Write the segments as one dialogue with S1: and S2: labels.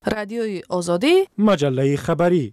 S1: رادیوی آزادی،
S2: مجله خبری.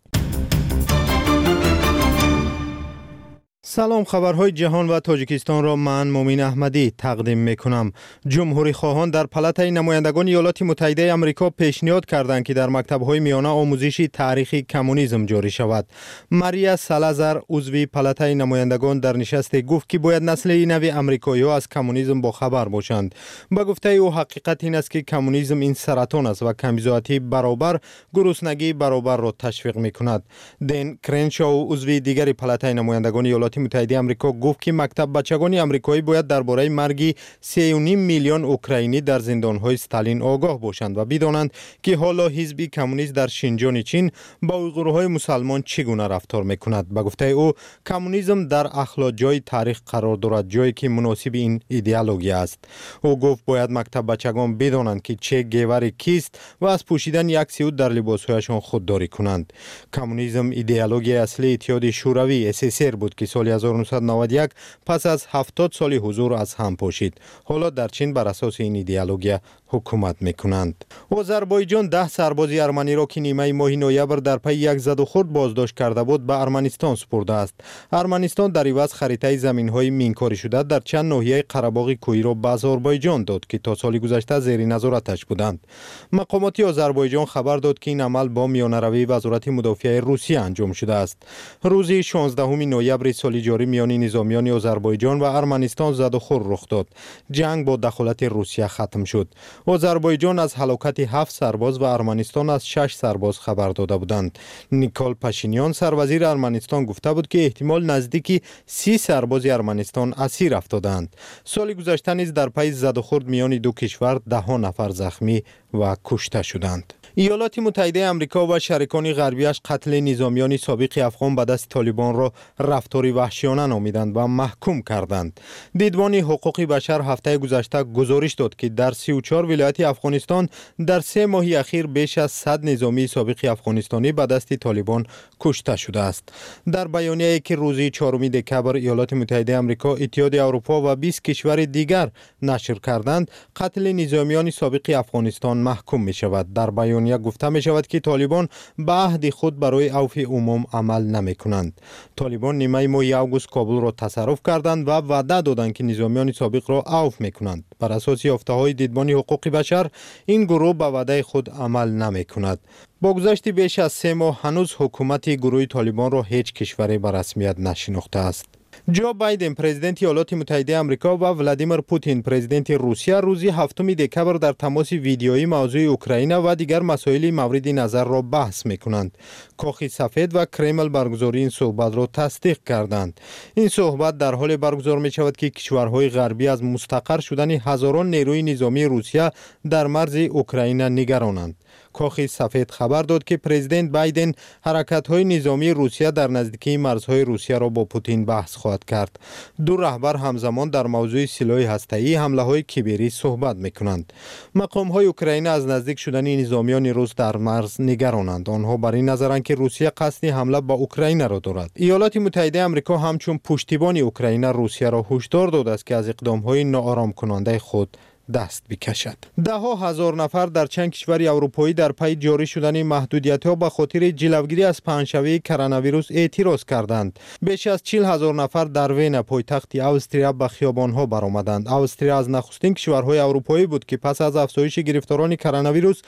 S2: سلام، خبرهای جهان و تاجیکستان را من مومین احمدی تقدیم میکنم. جمهوری خواهان در پالاتای نمایندگان ایالات متحده آمریکا پیشنهاد کردند که در مکتب‌های میانه آموزشی تاریخ کمونیسم جاری شود. ماریا سالازار عضو پالاتای نمایندگان در نشست گفت که باید نسل نو آمریکایی‌ها از کمونیسم با خبر باشند. با گفته او حقیقت این است که کمونیسم این سرطان است و کمیزاتی برابر گرسنگی برابر را تشویق میکند. دین کرنشاو عضو دیگر پالاتای نمایندگان ایالات متحده آمریکا گفت که مکتب بچگان آمریکایی باید درباره مرگ 3.5 میلیون اوکراینی در زندان‌های استالین آگاه باشند و بدانند که حالا حزب کمونیست در شینجان چین با اویغورهای مسلمان چگونه رفتار میکند. به گفته او کمونیسم در اخلاق جای تاریخ قرار دارد، جایی که مناسب این ایدئولوژی است. او گفت باید مکتب بچگان بدانند که چه گیور کیست و از پوشیدن یک سیوت در لباسهایشان خودداری کنند. کمونیسم ایدئولوژی اصلی اتحاد شوروی SSR بود که سال 1991 پس از 70 سال حضور از هم پاشید. حالا در چین بر اساس این ایدئولوژی حکومت میکنند. آذربایجان 10 سرباز ارمنی را که نیمه ماه نوامبر در پی یک زد و خورد بازداشت کرده بود به ارمنستان سپرده است. ارمنستان در عوض خریطه زمین‌های مینکاری شده در چند ناحیه قره‌باغ کوهی را به آذربایجان داد که تا سال گذشته زیر نظارتش بودند. مقامات آذربایجان خبر داد که این عمل با میانه‌روی وزارت مدافع روسیه انجام شده است. روز 16 نوامبر سال جاری میان نظامیان آذربایجان و ارمنستان زد و خورد رخ داد. جنگ با دخالت روسیه ختم شد. آذربایجان از هلاکت 7 سرباز و ارمنستان از 6 سرباز خبر داده بودند. نیکول پاشینیان سروزیر ارمنستان گفته بود که احتمال نزدیکی 30 سرباز ارمنستان اسیر افتادند. سال گذشته نیز در پی زد و خورد میان دو کشور 10 نفر زخمی و کشته شدند. ایالات متحده آمریکا و شریکان غربیش قتل نظامیان سابق افغان به دست طالبان را رفتاری وحشیانه نامیدند و محکوم کردند. دیدبان حقوق بشر هفته گذشته گزارش داد که در 34 ولایت افغانستان در 3 ماه اخیر بیش از 100 نظامی سابق افغانستانی به دست طالبان کشته شده است. در بیانیه‌ای که روز 4 دکمبر ایالات متحده آمریکا، اتحاد اروپا و 20 کشور دیگر نشر کردند، قتل نظامیان سابق افغانستان محکوم می شود. در بیانیه گفته می شود که طالبان به عهد خود برای عفو عموم عمل نمی کنند. طالبان نیمه ماه اوگوست کابل را تصرف کردند و وعده دادند که نظامیان سابق را عفو می کنند. بر اساس یافته‌های دیدبان حقوق بشر این گروه به وعده خود عمل نمی کند. با گذشت بیش از 3 ماه هنوز حکومت گروه طالبان را هیچ کشوری به رسمیت نشناخته است. جو بایدن پرزیدنت ایالات متحده آمریکا و ولادیمیر پوتین پرزیدنت روسیه روز 7 دکمبر در تماس ویدیویی موضوع اوکراین و دیگر مسائل مورد نظر را بحث می‌کنند. کاخ سفید و کرمل برگزاری این صحبت را تصدیق کردند. این صحبت در حال برگزار می‌شود که کشورهای غربی از مستقر شدن هزاران نیروی نظامی روسیه در مرز اوکراین نگرانند. کاخ سفید خبر داد که پرزیدنت بایدن حرکت‌های نظامی روسیه در نزدیکی مرزهای روسیه را با پوتین بحث خواهد کرد. دو رهبر همزمان در موضوع سلاح هسته‌ای، حمله‌های کیبری صحبت می‌کنند. مقام‌های اوکراین از نزدیک شدن نظامیان روس در مرز نگرانند. آنها بر این نظرند که روسیه قصد حمله به اوکراین را دارد. ایالات متحده آمریکا همچون پشتیبان اوکراین روسیه را هشدار داده است که از اقدام‌های ناآرام کننده خود دست بکشد. 10,000 نفر در چند کشور اروپایی در پی جاری شدن محدودیت‌ها به خاطر جلوگیری از پنجشنبه کرونا ویروس اعتراض کردند. بیش از 40,000 نفر در وین پایتخت استریا به خیابان‌ها برآمدند. استریا از نخستین کشورهای اروپایی بود که پس از افزایش گرفتاران کرونا ویروس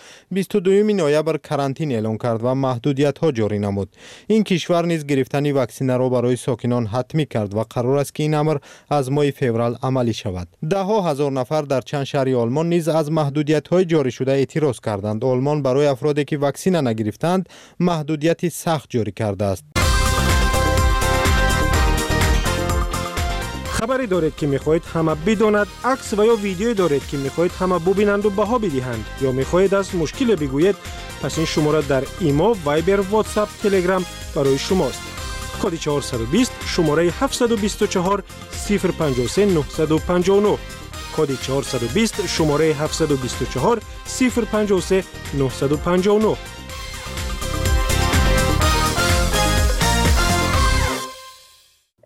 S2: 22 نوامبر کرانتین اعلام کرد و محدودیت‌ها جاری نمود. این کشور نیز گرفتن واکسن را برای ساکنان حتمی کرد و قرار است که این امر از ماه فوریه عملی شود. 10,000 نفر در چند شهر آلمان نیز از محدودیت‌های جاری شده اعتراض کردند. آلمان برای افرادی که واکسن نگرفتند محدودیت سخت جاری کرده است. خبری دارید که می‌خواهید همه بداند، عکس و یا ویدیویی دارید که می‌خواهید همه ببینند و بها بدهند، یا می‌خواهید از مشکل بگویید، پس این شماره در ایمو، وایبر، واتساپ، تلگرام برای شماست. کد 420 شماره 724 053 959. کد 420 شماره 724 053 959.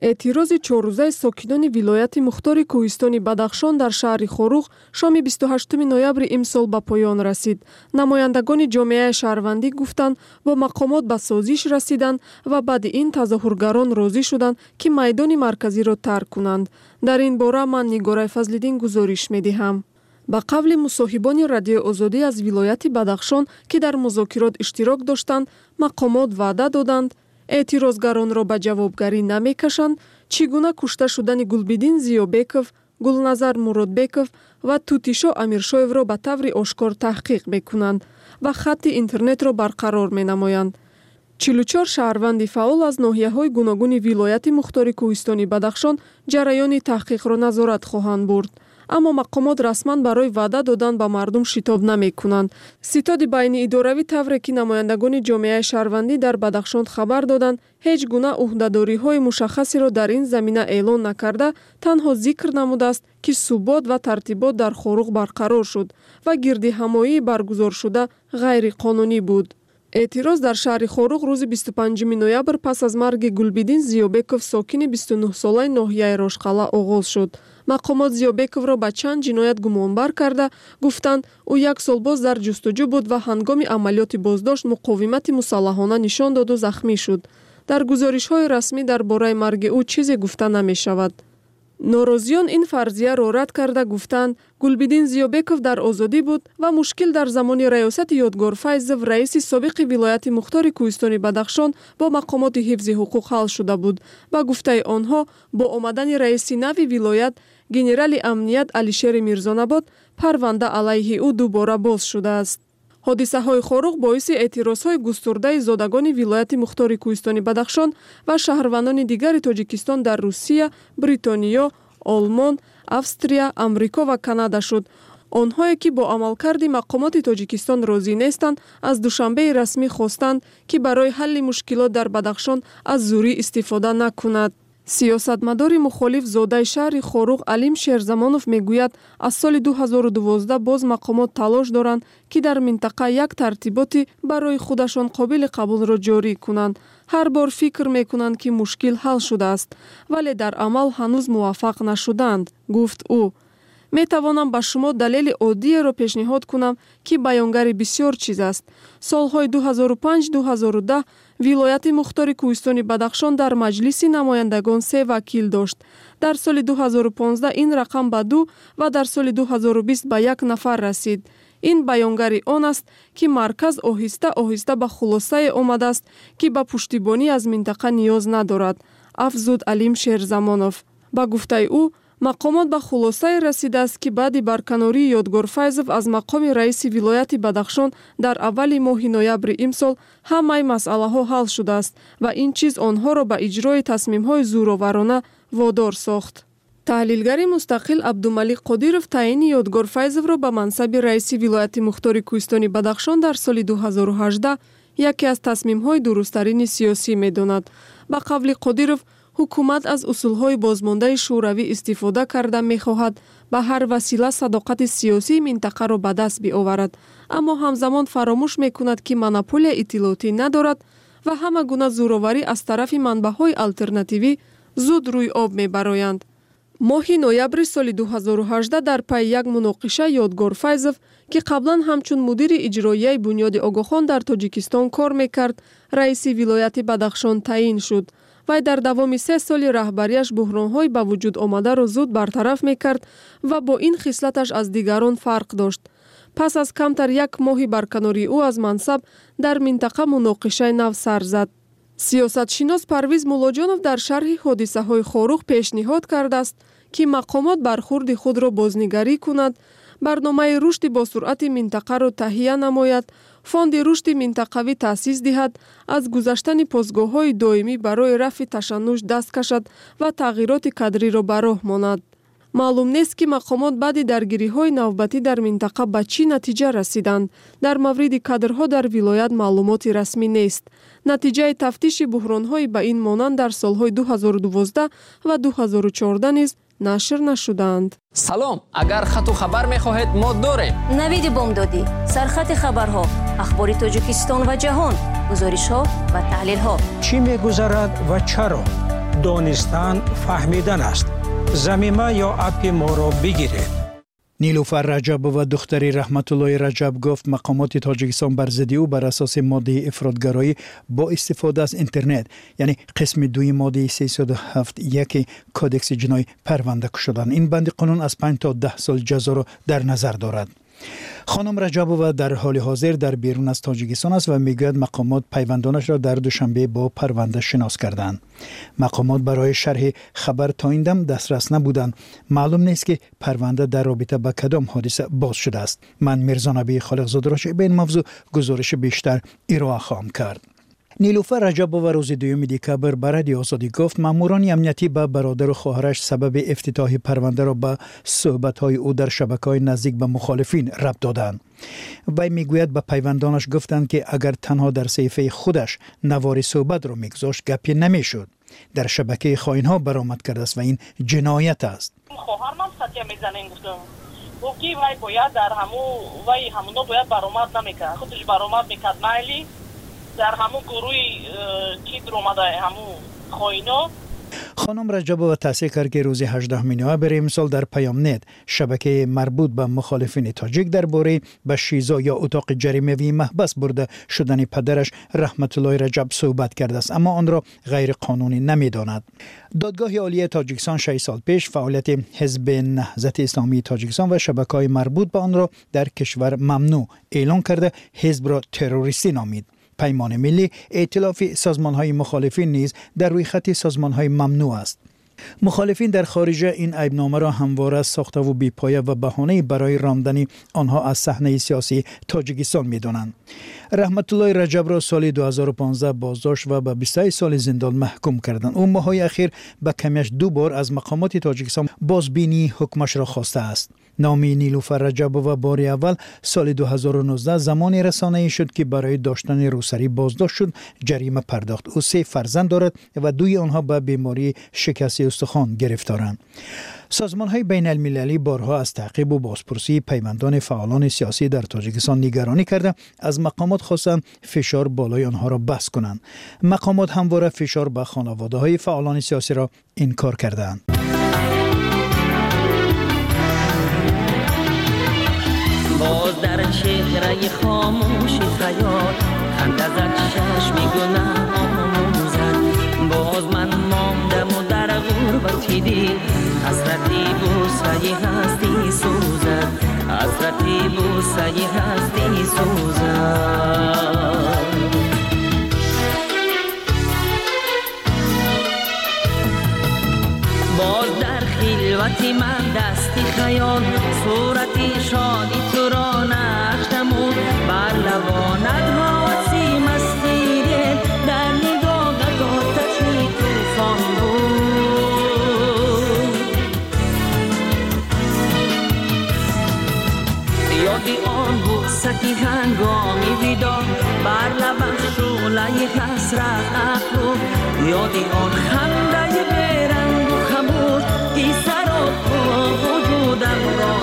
S1: اعتراض چهارروزه ساکنان ولایت مختار کوهستان بدخشان در شهر خوروغ شام 28 نوامبر امسال به پایان رسید. نمایندگان جامعه شهروندی گفتند با مقامات به سازش رسیدند و بعد این تظاهرگران راضی شدند که میدان مرکزی را ترک کنند. در این باره من نگاره فضل‌الدین گزارش می‌دهم. با قول مصاحبان رادیو آزادی از ولایت بدخشان که در مذاکرات اشتراک داشتند، مقامات وعده دادند اعتراضگران را به جوابگری نمی‌کشند، چگونه کشته شدن گلبدین زیابکов، گلنظر مرادبکов و توتیشو امیرشاєв را به طور آشکار تحقیق می‌کنند و خط اینترنت را برقرار می‌نمایند. 44 شهروند فعال از ناحیه‌های گوناگون ولایت مختار کوهستان بدخشان جریان تحقیق را نظارت خواهند برد. اما مقامات رسما برای وعده دادن به مردم شتاب نمی‌کنند. ستاد بین اداروی طوری که نمایندگان جامعه شهروندی در بدخشان خبر دادند هیچ گونه عهده‌داری‌های مشخصی را در این زمینه اعلان نکرده، تنها ذکر نموده است که ثبات و ترتیبات در خوروغ برقرار شد و گردهمایی برگزار شده غیر قانونی بود. اعتراض در شهر خوروغ روز 25 نوامبر پس از مرگ گلبدین زیابکов ساکن 29 ساله ناحیه راشقلا آغاز شد. مقامات زیابکov را به چند جنایت گمانبر کرده گفتند او یک سال باز در جستجو بود و هنگام عملیات بازداشت مقاومت مسلحانه نشان داد و زخمی شد. در گزارش‌های رسمی درباره مرگ او چیزی گفته نمی‌شود. ناراضیان این فرضیه را رد کرده گفتند گلبدین زیابکov در آزادی بود و مشکل در زمان ریاست یادگار فیضov رئیس سابق ولایت مختار کوهستان بدخشان با مقامات حفظ حقوق حل شده بود. با گفته آنها با آمدن رئیس نو ولایت گنرال امنیت علیشیر میرزاناباد پرونده علیه او دوباره باز شده است. حادثه های خوروغ باعث اعتراض های گسترده زادگان ولایت مختار کوهستان بدخشان و شهروندان دیگر تاجیکستان در روسیه، بریتانیا، آلمان، австрия، امریکا و کانادا شد. آنهایی که با عملکرد مقامات تاجیکستان راضی نیستند از دوشنبه رسمی خواستند که برای حل مشکلات در بدخشان از زوری استفاده نکند. سیاستمدار مخالف زاده شهر خوروغ علیم شیرزمانов میگوید از سال 2012 باز مقامات تلاش دارند که در منطقه یک ترتیبات برای خودشان قابل قبول را جاری کنند. هر بار فکر میکنند که مشکل حل شده است ولی در عمل هنوز موفق نشدند، گفت او. می توانم به شما دلیل عادی را پیشنهاد کنم که بیانگر بسیار چیز است. سالهای 2005-2010 ولایت مختار کوهستان بدخشان در مجلس نمایندگان 3 وکیل داشت. در سال 2015 این رقم به 2 و در سال 2020 به 1 نفر رسید. این بیانگر آن است که مرکز آهسته آهسته به خلاصه آمده است که به پشتیبانی از منطقه نیاز ندارد، افزود علیم شیرزمانov. با گفته او مقامات به خلاصه رسیده است که بعد برکناری یادگار فیضov از مقام رئیس ولایت بدخشان در اول ماه نوامبر امسال همه مسئله ها حل شده است و این چیز آنها را به اجرای تصمیم های زورآورانه وادار ساخت. تحلیلگر مستقل عبدالملیک قادیرов تعیین یادگار فیضov را به منصب رئیس ولایت مختار کوهستان بدخشان در سال 2018 یکی از تصمیم های درست‌ترین سیاسی می‌داند. با قول قادیرov حکومت از اصولهای بازمانده شوروی استفاده کرده می‌خواهد به هر وسیله صداقت سیاسی منطقه را به دست بیاورد، اما همزمان فراموش می‌کند که مونوپول اطلاعاتی ندارد و همه گونه زورآوری از طرف منبع‌های آلترناتیوی زود روی آب می‌برآیند. ماه نوامبر سال 2018 در پی یک مناقشه یادگار فیضov که قبلا همچون مدیر اجرایی بنیاد آگاخان در تاجیکستان کار می‌کرد، رئیس ولایت بدخشان تعیین شد. وی در دوام 3 سال رهبریش بحران‌های به وجود آمده را زود برطرف می‌کرد و با این خصلتش از دیگران فرق داشت. پس از کمتر 1 ماه برکناری او از منصب در منطقه مناقشه نو سر زد. سیاستشناس پرویز مولاجانov در شرح حادثه‌های خوروغ پیشنهاد کرده است که مقامات برخورد خود را بازنگری کند، برنامه رشد با سرعت منطقه را تهیه نماید، فاند رشد منطقوی تأسیس دهد، از گذشتن پاسگاه‌های دائمی برای رفع تشنج دست کشد و تغییرات کادری را به راه ماند. معلوم نیست که مقامات بعد درگیری‌های نوبتی در منطقه به چه نتیجه رسیدند. در مورد کادرها در ولایت معلومات رسمی نیست. نتیجه تفتیش بحران‌های به این مانند در سالهای 2012 و 2014 نیز نشر نشدند.
S3: سلام، اگر خط و خبر می‌خواهید ما داریم.
S4: نوید بامدادی، سرخط خبرها، اخبار تاجیکستان و جهان، گزارش‌ها و تحلیل‌ها.
S5: چی می‌گذرد و چرا؟ دانستن فهمیدن است. ضمیمه یا اپ ما را بگیرید.
S6: نیلوفر رجب و دختری رحمت الله رجب گفت مقامات تاجیکستان بر ضد او بر اساس ماده افراطگرایی با استفاده از اینترنت یعنی قسم 2 ماده 307(1) کودکس جنایی پرونده شدند. این بند قانون از 5 تا 10 سال جزا را در نظر دارد. خانم رجبووا در حال حاضر در بیرون از تاجیکستان است و میگوید مقامات پیوندانش را در دوشنبه با پرونده شناس کردند. مقامات برای شرح خبر تا این دم دسترس نبودند. معلوم نیست که پرونده در رابطه با کدام حادثه باز شده است. من میرزا نبی خالقزاده را به این موضوع گزارش بیشتر ارائه خواهم کرد. نیلوفر رجبووا روز 2 دکبر به رادیو آزادی گفت ماموران امنیتی به برادر و خواهرش سبب افتتاح پرونده را به صحبت‌های او در شبکه‌های نزدیک به مخالفین ربط دادند. وی میگوید به پیوندانش گفتند که اگر تنها در صحیفه خودش نوار صحبت را میگذاشت گپی نمیشد. در شبکه خائن‌ها برآمد کرده است و این جنایت است.
S7: خواهرم ساتیا میزنه گفتم گفتی وی باید در همونو باید برآمد نمیکرد. خودش برآمد میکرد مایلی در همون گروهی چی در اومده همون خائنا.
S6: خانم رجبووا توصیه کرد که روز 18 نوامبر امسال در پیام نت شبکه مربوط به مخالفین تاجیک درباره به شیزا یا اتاق جریمه‌ای محبس برده شدن پدرش رحمت الله رجب صحبت کرده است، اما آن را غیر قانونی نمی‌داند. دادگاه عالی تاجیکستان 6 سال پیش فعالیت حزب نهضت اسلامی تاجیکستان و شبکه‌های مربوط به آن را در کشور ممنوع اعلام کرده حزب را تروریستی نامید. پیمان ملی ائتلاف سازمان‌های مخالفین نیز در روی خط سازمان‌های ممنوع است. مخالفین در خارج این عیبنامه را همواره ساخته و بی‌پایه و بهانه‌ای برای راندن آنها از صحنه سیاسی تاجیکستان می‌دانند. رحمت الله رجب را سال 2015 بازداشت و به 23 سال زندان محکوم کردند. او ماه‌های اخیر به کمیش 2 بار از مقامات تاجیکستان بازبینی حکمش را خواسته است. نامی نیلوفر رجبووا بار اول سال 2019 زمانی رسانه‌ای شد که برای داشتن روسری بازداشت شد، جریمه پرداخت. او 3 فرزند دارد و 2 آنها به بیماری شکست استخوان گرفتارند. سازمان‌های بین المللی بارها از تعقیب و بازپرسی پیوندان فعالان سیاسی در تاجیکستان نگرانی کرده، از مقامات خواستند فشار بالای آنها را بس کنند. مقامات همواره فشار به خانواده‌های فعالان سیاسی را انکار کردند.
S8: باز در چهره خاموش خیال خنده زد چشمی گناه آموزد. باز من ماندم و در غربتی دل حسرتی بوسه هستی سوزد. حسرتی بوسه هستی سوزد. باز در خلوتی من دستی خیال صورتی شادی تو را نقش نمود. بر لبانت حاسی مستی دل در نگاهت آتشی طوفان بود. یادی آن بوستی هنگامی ویدا بر لبم شعله حسرت افروخت. یادی آن خنده بیرنگ و خموش ای سراب وجودم را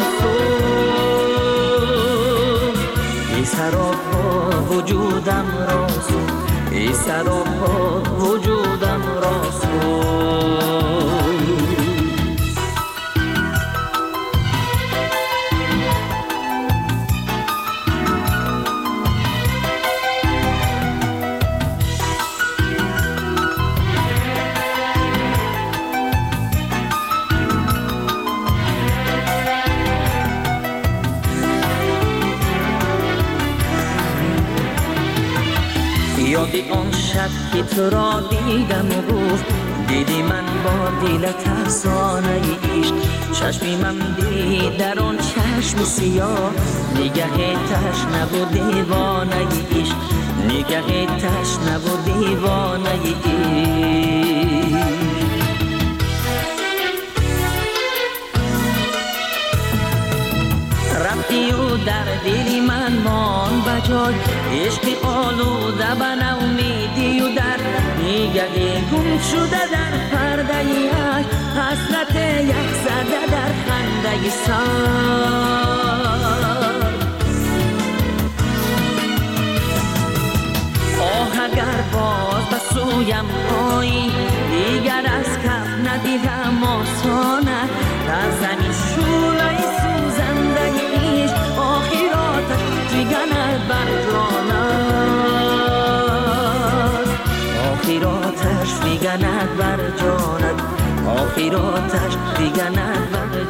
S8: سوخت. ای سراب وجودم را سوخت. ای سراب وجودم را سوخت. یادی آن شب که تو را دیدم و گفت دیدی من با دلت افسانه عشق. چشمی من دید در آن چشم سیاه نگه تشنه و دیوانه عشق. نگه تشنه و دیوانه عشق. رفتی و در دلی من مان بجای عشق آلوده به نومیدی و در نگه گم شده در پرده یک حسرت یک زده در خنده سر. آه اگر باز به سویم آیی دیگر از خاطراتش دیگر نبر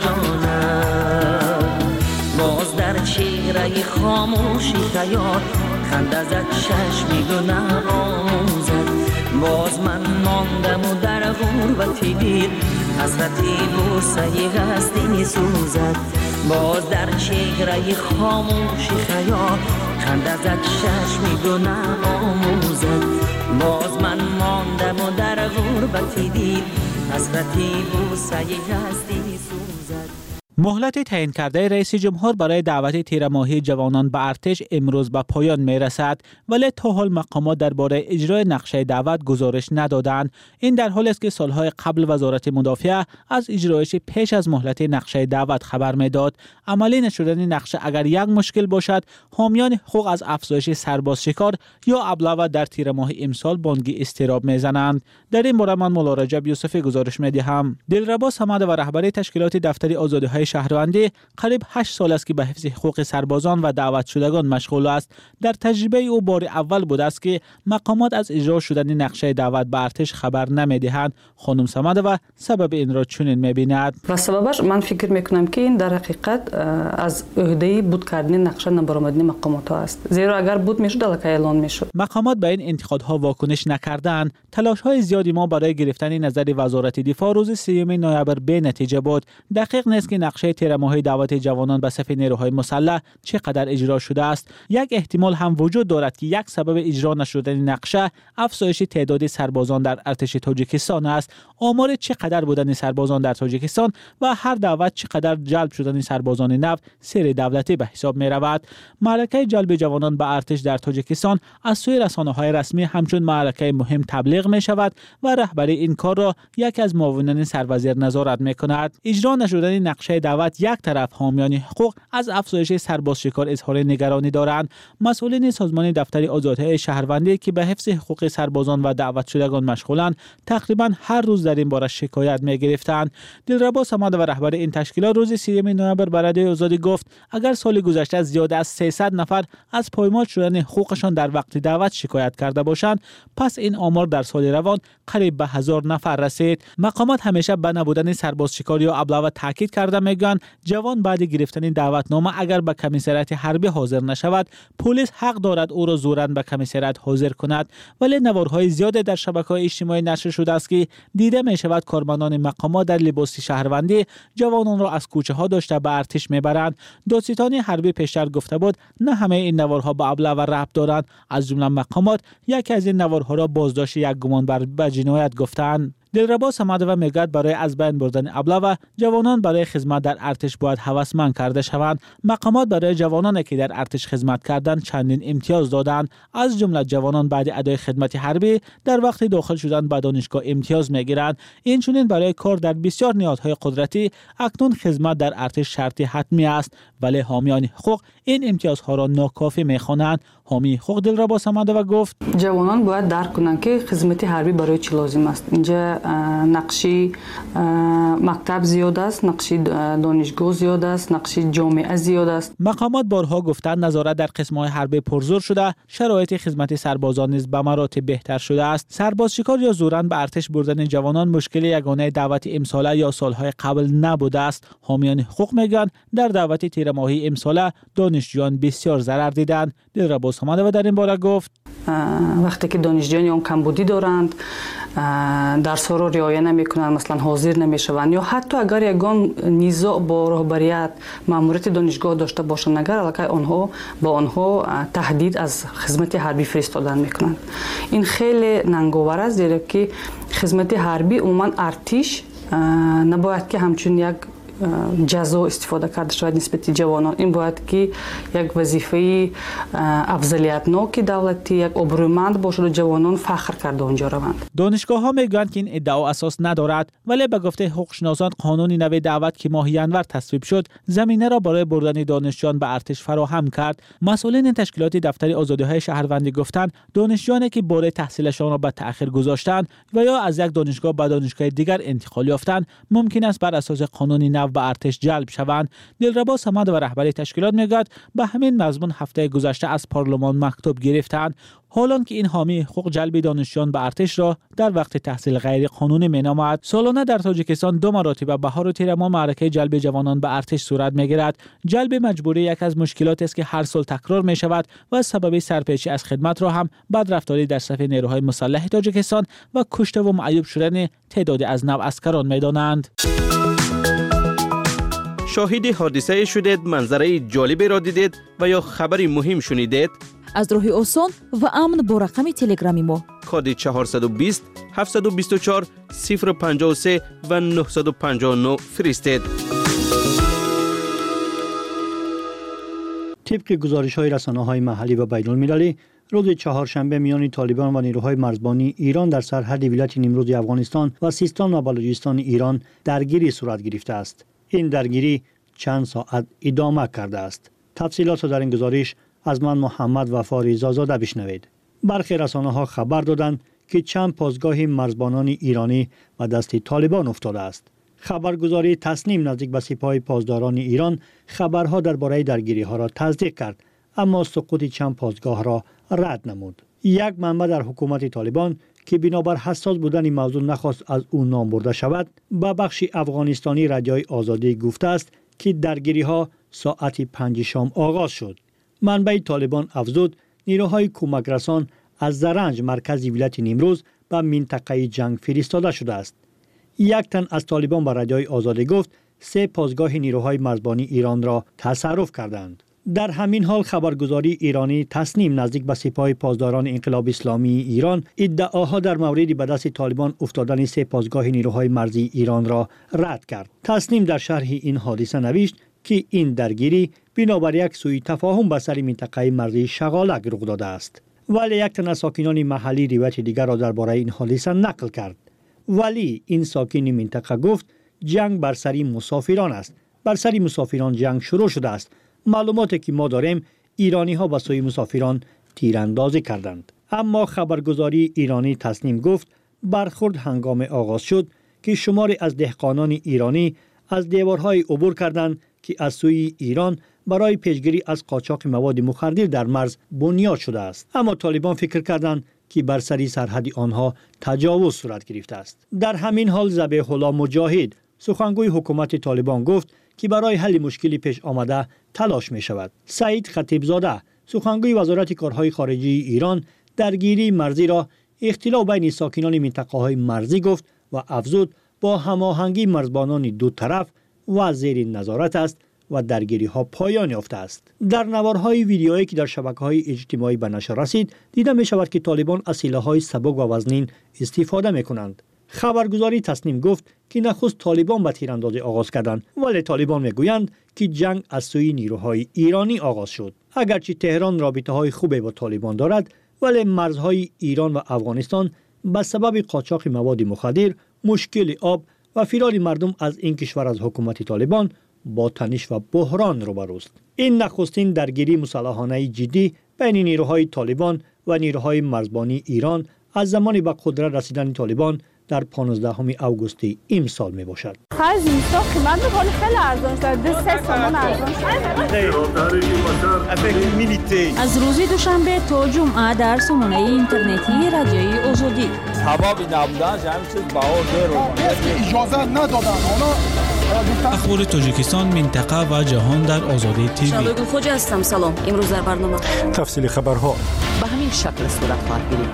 S8: جانم. باز در چهره خاموشی خیال خنده زد چشمی گناه آموزد. باز من ماندم و در غربتی دیر حسرتی بوسه هستی سوزد. باز در چهره خاموشی خیال خنده زد چشمی گناه آموزد. باز من ماندم و در غربتی دیر حسرتی بوسه هستی سوزد.
S9: مهلت تعیین کرده رئیس جمهور برای دعوت تیره‌ماهی جوانان به ارتش امروز به پایان می رسد، ولی تا حال مقامات درباره اجرای نقشه دعوت گزارش ندادند. این در حالی است که سالهای قبل وزارت مدافعه از اجرایش پیش از مهلت نقشه دعوت خبر میداد. عملی نشدن نقشه اگر یک مشکل باشد، حامیان حقوق از افزایش سرباز شکار یا ابله در تیره‌ماهی امسال بانگی اضطراب میزنند. در این باره من مولا رجب یوسفی گزارش میدهم. دلربا صمد و رهبری تشکیلات دفتری آزادی‌های شهروندی قریب 8 سال است که به حفظ حقوق سربازان و دعوت شدگان مشغول است. در تجربه او بار اول بود است که مقامات از اجرا شدن نقشه دعوت به ارتش خبر نمیدهند. خانم صمد و سبب این را چنین میبیند.
S10: و سببش من فکر میکنم که این در حقیقت از عهده بود کردن نقشه نبرآمدن مقامات است. زیرا اگر بود میشد الکی اعلان میشد.
S9: مقامات به این انتقادها واکنش نکردند. تلاش های زیادی ما برای گرفتن نظر وزارت دفاع روز 3 نوامبر به نتیجه بود. دقیق نیست که نقشه تیره‌ماهی دعوت جوانان به صف نیروهای مسلح چقدر اجرا شده است. یک احتمال هم وجود دارد که یک سبب اجرا نشدن نقشه افزایش تعداد سربازان در ارتش تاجیکستان است. آمار چقدر بودن سربازان در تاجیکستان و هر دعوت چقدر جلب شدن سربازان نو سیر دولتی به حساب می رود. معرکه جلب جوانان به ارتش در تاجیکستان از سوی رسانه‌های رسمی همچون معرکه مهم تبلیغ می شود و رهبری این کار را یکی از معاونین سروزیر نظارت می کند. اجرا نشدن نقشه دعوت یک طرف، حامیان حقوق از افزایش سرباز شکار اظهار نگرانی دارند. مسئولین سازمان دفتری آزادی‌های شهروندی که به حفظ حقوق سربازان و دعوت شدگان مشغولند تقریبا هر روز در این باره شکایت می‌گرفتند. دلربا صمد و رهبر این تشکیلات روز 3 نوامبر به رادیو آزادی گفت اگر سال گذشته زیاده از 300 نفر از پایمال شدن حقوقشان در وقت دعوت شکایت کرده باشند، پس این آمار در سال روان قریب به 1000 نفر رسید. مقامات همیشه به نبودن سرباز شکار یا ابله تاکید کرده میگن جوان بعد گرفتن دعوتنامه اگر به کمیسریات حربی حاضر نشود، پلیس حق دارد او را زوراً به کمیسریات حاضر کند. ولی نوارهای زیاد در شبکه‌های اجتماعی نشر شده است که دیده می شود کارمندان مقامات در لباس شهروندی جوانان را از کوچه ها داشته به ارتش میبرند. دادستانی حربی پیشتر گفته بود نه همه این نوارها با ابله و ربط دارند. از جمله مقامات یکی از این نوارها را بازداشت یک گمانبر به جنایت گفتند. دلربا صمد و میگوید برای از بین بردن ابله و جوانان برای خدمت در ارتش باید هوسمند کرده شوند. مقامات برای جوانانی که در ارتش خدمت کردند چندین امتیاز دادند. از جمله جوانان بعد ادای خدمت حربی در وقت داخل شدن به دانشگاه امتیاز میگیرند. این چنین برای کار در بسیار نهادهای قدرتی اکنون خدمت در ارتش شرطی حتمی است، ولی حامیان حقوق این امتیازها را ناکافی میخوانند. حامی حقوق دلربا صمد و گفت
S10: جوانان باید درک کنند که خدمت حربی برای چی لازم است. اینجا نقشی مکتب زیاد است، نقشی دانشگاه زیاد است، نقشی جامعه زیاد است.
S9: مقامات بارها گفتند نظارت در قسم‌های حربی پرزور شده، شرایط خدمت سربازان نیز به مراتب بهتر شده است. سرباز شکار یا زوراً به ارتش بردن جوانان مشکل یگانه دعوت امساله یا سالهای قبل نبوده است. حامیان حقوق میگن در دعوت تیره‌ماهی امساله دانشجویان بسیار ضرر دیدند. دلربا صمد و در این باره گفت
S10: وقتی که دانشجویان کمبودی دارند، درس را رعایت نمی‌کنند، مثلا حاضر نمی‌شوند، یا حتی اگر یگان نزاع با رهبریت ماموریت دانشگاه داشته باشند، اگر الکی آنها تهدید از خدمت حربی فرستادن می‌کنند. این خیلی ننگاور است، زیرا که خدمت حربی عموما ارتش نباید که همچون یک جزا استفاده کرده شود نسبت جوانان. این باید که یک وظیفه افضلیتناک دولتی، یک ابرومند باشد و جوانان فخر کرده اونجا روند.
S9: دانشگاه‌ها میگویند که این ادعا اساس ندارد، ولی به گفته حقوق‌شناسان قانون نو دعوت که ماه ژانویه تصویب شد زمینه را برای بردن دانشجویان به ارتش فراهم کرد. مسئولین تشکیلات دفتری آزادی‌های شهروندی گفتند دانشجویانی که باره تحصیلشان را به تأخیر گذاشتند و یا از یک دانشگاه به دانشگاه دیگر انتقال یافتند ممکن است بر اساس قانون نو به ارتش جلب شوند. دلربا صمد و رهبری تشکیلات میگوید به همین مضمون هفته گذشته از پارلمان مکتوب گرفتند. حالان که این حامی حقوق جلب دانشجویان به ارتش را در وقت تحصیل غیر قانونی مینامد. سالانه در تاجیکستان 2 مراتب بهار و تیر ماه معرکه جلب جوانان به ارتش صورت میگیرد. جلب مجبوری یک از مشکلاتی است که هر سال تکرار می شود و سبب سرپیچی از خدمت را هم بدرفتاری در صف نیروهای مسلح تاجیکستان و کشته و معیوب شدن تعدادی از نوعسکران میدانند.
S11: شاهد حادثه شدید، منظره جالبی را دیدید و یا خبری مهم شنیدید؟
S4: از راه آسان و امن با رقم تلگرامی ما
S11: کد 420 724 053 و 959 فرستید.
S6: طبق گزارش‌های رسانه‌های محلی و بین‌المللی، روز چهارشنبه میان طالبان و نیروهای مرزبانی ایران در سرحد ولایت نیمروز افغانستان و سیستان و بلوچستان ایران درگیری صورت گرفته است. این درگیری چند ساعت ادامه کرده است. تفصیلات را در این گزارش از من محمد وفا رضازاده بشنوید. برخی رسانه‌ها خبر دادند که چند پاسگاه مرزبانان ایرانی و دست طالبان افتاده است. خبرگزاری تسنیم نزدیک به سپاه پاسداران ایران خبرها درباره درگیری‌ها را تصدیق کرد، اما سقوط چند پاسگاه را رد نمود. یک منبع در حکومت طالبان که بنابر حساس بودن موضوع نخواست از او نام برده شود، به بخش افغانستانی رادیوی آزادی گفته است که درگیری‌ها ساعت 5 شام آغاز شد. منبع طالبان افزود نیروهای کمک رسان از زرنج مرکز ولایت نیمروز به منطقه جنگ فرستاده شده است. یک تن از طالبان به رادیوی آزادی گفت 3 پاسگاه نیروهای مرزبانی ایران را تصرف کردند. در همین حال خبرگزاری ایرانی تسنیم نزدیک به سپاه پاسداران انقلاب اسلامی ایران ادعاها در مورد به دست طالبان افتادن 3 پاسگاه نیروهای مرزی ایران را رد کرد. تسنیم در شرح این حادثه نوشت که این درگیری بنابر یک سوء تفاهم به سر منطقه مرزی شغالک رخ داده است. ولی یک تن از ساکنان محلی روایت دیگر را درباره این حادثه نقل کرد. ولی این ساکن منطقه گفت جنگ بر سر مسافران است. بر سر مسافران جنگ شروع شده است. معلوماتی که ما داریم ایرانی ها به سوی مسافران تیراندازی کردند. اما خبرگزاری ایرانی تسنیم گفت برخورد هنگام آغاز شد که شماری از دهقانان ایرانی از دیوارهای عبور کردند که از سوی ایران برای پیشگیری از قاچاق مواد مخدر در مرز بنیاد شده است. اما طالبان فکر کردند که بر سر سرحد آنها تجاوز صورت گرفته است. در همین حال ذبیح الله مجاهد سخنگوی حکومت طالبان گفت که برای حل مشکلی پیش آمده تلاش می شود. سعید خطیبزاده سخنگوی وزارت کارهای خارجی ایران درگیری مرزی را اختلاف بین ساکنان منطقه های مرزی گفت و افزود با هماهنگی مرزبانان دو طرف و زیر نظارت است و درگیری ها پایان یافته است. در نوارهای ویدیویی که در شبکه‌های اجتماعی به نشر رسید دیده می شود که طالبان از سلاح‌های سبک و وزنین استفاده می کنند. خبرگزاری تسنیم گفت که نخست طالبان به تیراندازی آغاز کردند، ولی طالبان میگویند که جنگ از سوی نیروهای ایرانی آغاز شد. اگرچه تهران رابطه‌های خوبی با طالبان دارد، ولی مرزهای ایران و افغانستان به سبب قاچاق مواد مخدر، مشکل آب و فرار مردم از این کشور از حکومت طالبان با تنش و بحران روبروست. این نخستین درگیری مسلحانه جدی بین نیروهای طالبان و نیروهای مرزبانی ایران از زمانی به قدرت رسیدن طالبان در 15 اوگوست امسال می باشد.
S12: خرج اینستا قیمت می‌کنه خیلی ارزان شده، 3 تومان ارزان شده.
S4: از روز دوشنبه تا جمعه در سامانه اینترنتی رادیوی آزادی.
S13: حبابی نبودن همین چیز بهار داره. اجازه ندادن.
S9: اخبار تاجیکستان، منطقه و جهان در آزادی تیوی.
S4: شبگون خوجه هستم. سلام. امروز در برنامه
S6: تفصیل خبرها
S4: به همین شکل صورت خواهد گرفت.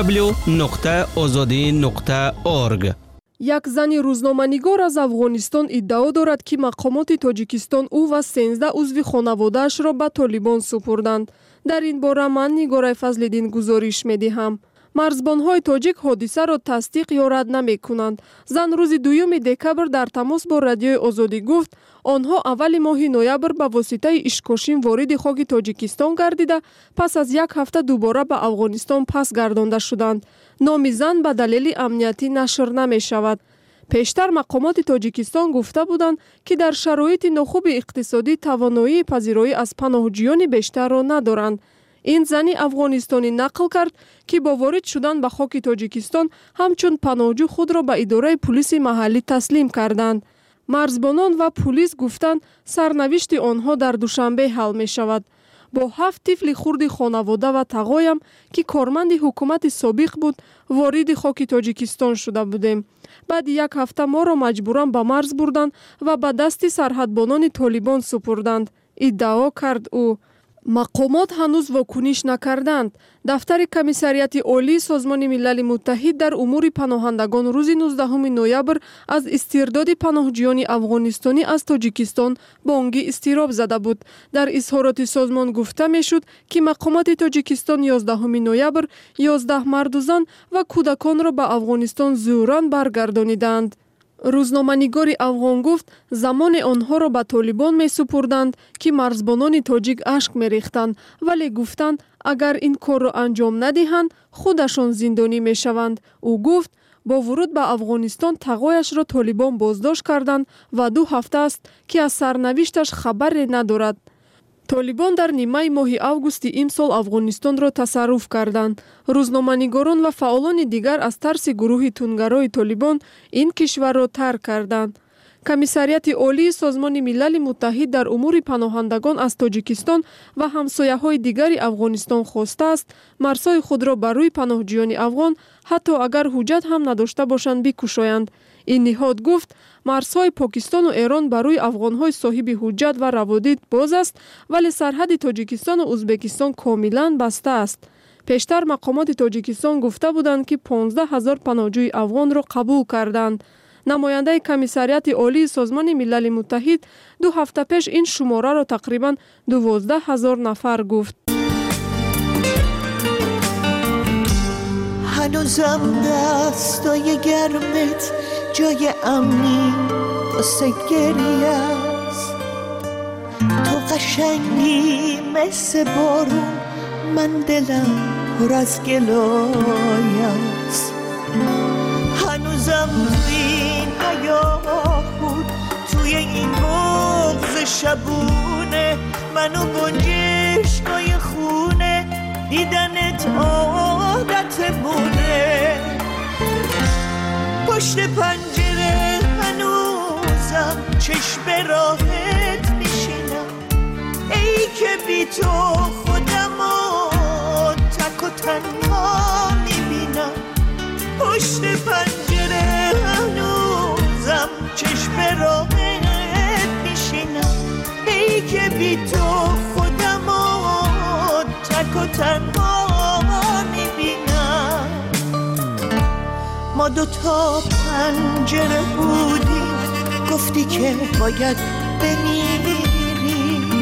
S11: www.azadi.org.
S1: یک زن روزنامه‌نگار از افغانستان ادعا دارد که مقامات تاجیکستان او و 13 عضو خانواده‌اش را به طالبان سپردند. در این باره من نگار فضل‌الدین گزارش می‌دهم. مرزبان‌های تاجیک حادثه را تصدیق یا رد نمی‌کنند. زن روز 2 دکبر در تماس با رادیوی آزادی گفت آنها اول ماه نوامبر به واسطه اشکاشین وارد خاک تاجیکستان گردیده پس از یک هفته دوباره به افغانستان پس گردانده شدند. نام زن به دلیل امنیتی نشر نمی‌شود. پیشتر مقامات تاجیکستان گفته بودند که در شرایط ناخوب اقتصادی توانایی پذیرایی از پناهجویان بیشتر را ندارند. این زنی افغانستانی نقل کرد که با وارد شدن به خاک تاجیکستان همچون پناهجو خود را به اداره پلیس محلی تسلیم کردند. марзбонон ва пулис гуфтанд сарнавишти онҳо дар душанбе ҳал мешавад. бо 7 тифли хурди хонавода ва тағоям ки корманди ҳукумати собиқ буд вориди хоки Тоҷикистон шуда будем. баъди 1 ҳафта моро маҷбуран ба марз бурданд ва ба дасти сарҳадбонони Толибон супурданд, иддао кард ӯ. мақомот ҳанӯз вокуниш накарданд. дафтари комиссарияти олии Созмони Милали Муттаҳид дар умури паноҳандагон рӯзи 19 ноябр аз истирдоди паноҳҷӯёни афғонистонӣ аз Тоҷикистон бонги изтироб зада буд. дар изҳороти созмон гуфта мешуд, ки мақомоти Тоҷикистон 11 ноябр 11 марду зан ва кӯдаконро ба Афғонистон зӯран баргардониданд. рӯзноманигори афғон гуфт, замоне онҳоро ба Толибон месупурданд, ки марзбонони тоҷик ашк мерехтанд, вале гуфтанд, агар ин корро анҷом надиҳанд, худашон зиндонӣ мешаванд. ӯ гуфт, бо вуруд ба Афғонистон тағояшро Толибон боздошт карданд ва 2 ҳафта аст, ки аз сарнавишташ хабаре надорад. Толибон дар нимаи моҳи августи имсол Афғонистонро тасарруф карданд. рӯзноманигорон ва фаъолони дигар аз тарси гурӯҳи тунгарои Толибон ин кишварро тарк карданд. комиссарияти олии Созмони Милали Муттаҳид дар умури паноҳандагон аз Тоҷикистон ва ҳамсояҳои дигари Афғонистон хостааст марзҳои худро ба рӯи паноҳҷӯёни афғон ҳатто агар ҳуҷҷат ҳам надошта бошанд бикушоянд. ин ниҳод гуфт, марзҳои Покистону Эрон ба рӯи афғонҳои соҳиби ҳуҷҷат ва раводид боз аст, вале сарҳади Тоҷикистону Узбекистон комилан баста аст. пештар мақомоти Тоҷикистон гуфта буданд, ки 15 000 паноҳҷӯи афғонро қабул карданд. намояндаи комиссарияти олии Созмони Милали Муттаҳид 2 ҳафта пеш ин шумораро тақрибан 12 000 нафар гуфт.
S14: هنوزم دستای گرمت جای امنی واسه گریه است. تو قشنگی مثل بارون، من دلم پر از گلای است. هنوزم توی این حیاهون، توی این بغض شبونه، منو گنجشکای خونه دیدنت عادتمونه. پشت پنجره هنوزم چشم راحت میشینم، ای که بی تو خودمو تک و تنها میبینم. پشت پنجره هنوزم چشم راحت میشینم، ای که بی تو خودمو تک و تنها میبینم. ما 2 تا پنجره بودیم، گفتی که باید بمیری.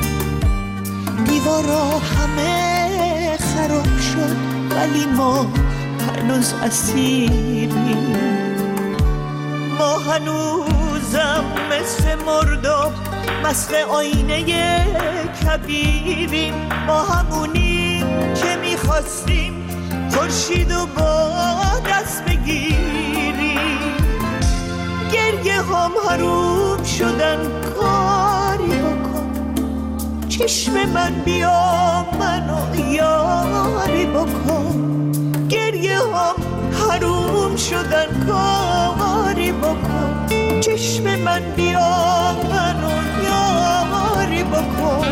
S14: دیوارا همه خراب شد، ولی ما هنوز اسیریم. ما هنوزم مثل مرداب مست آینه کبیریم. ما همونیم که میخواستیم خورشیدو با دست بگیریم. گریه هم حروم شدن، کاری بکن چشم من بیا منو یاری بکن. گریه هم حروم شدن، کاری بکن چشم من بیا منو یاری بکن.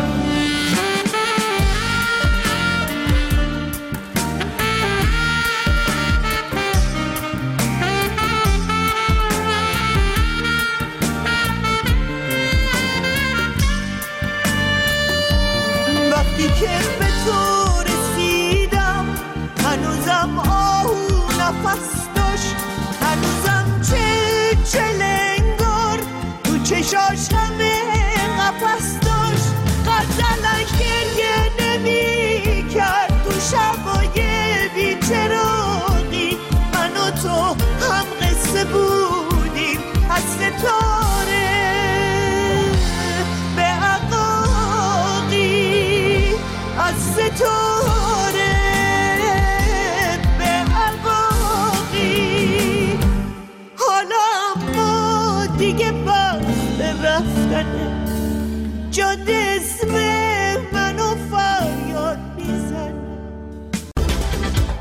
S14: وقتی که به تو رسیدم هنوزم آهو نفس داشت، هنوزم چلنگار تو چشاش همه قفس داشت. غزلش گریه نمی کرد تو شبای بی‌چراغی. من و تو هم قصه بودیم از ستاره به عقاقی، از ستاره به عقاقی. حالا ما دیگه وقت رفتنه،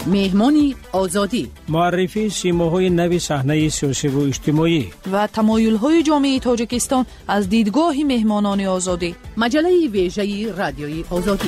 S15: مهمانی آزادی،
S5: معرفی سیماهای نوی صحنه سیاسی و اجتماعی
S15: و تمایل‌های جامعه تاجیکستان از دیدگاه مهمانان آزادی.
S16: مجله ویژه رادیوی آزادی.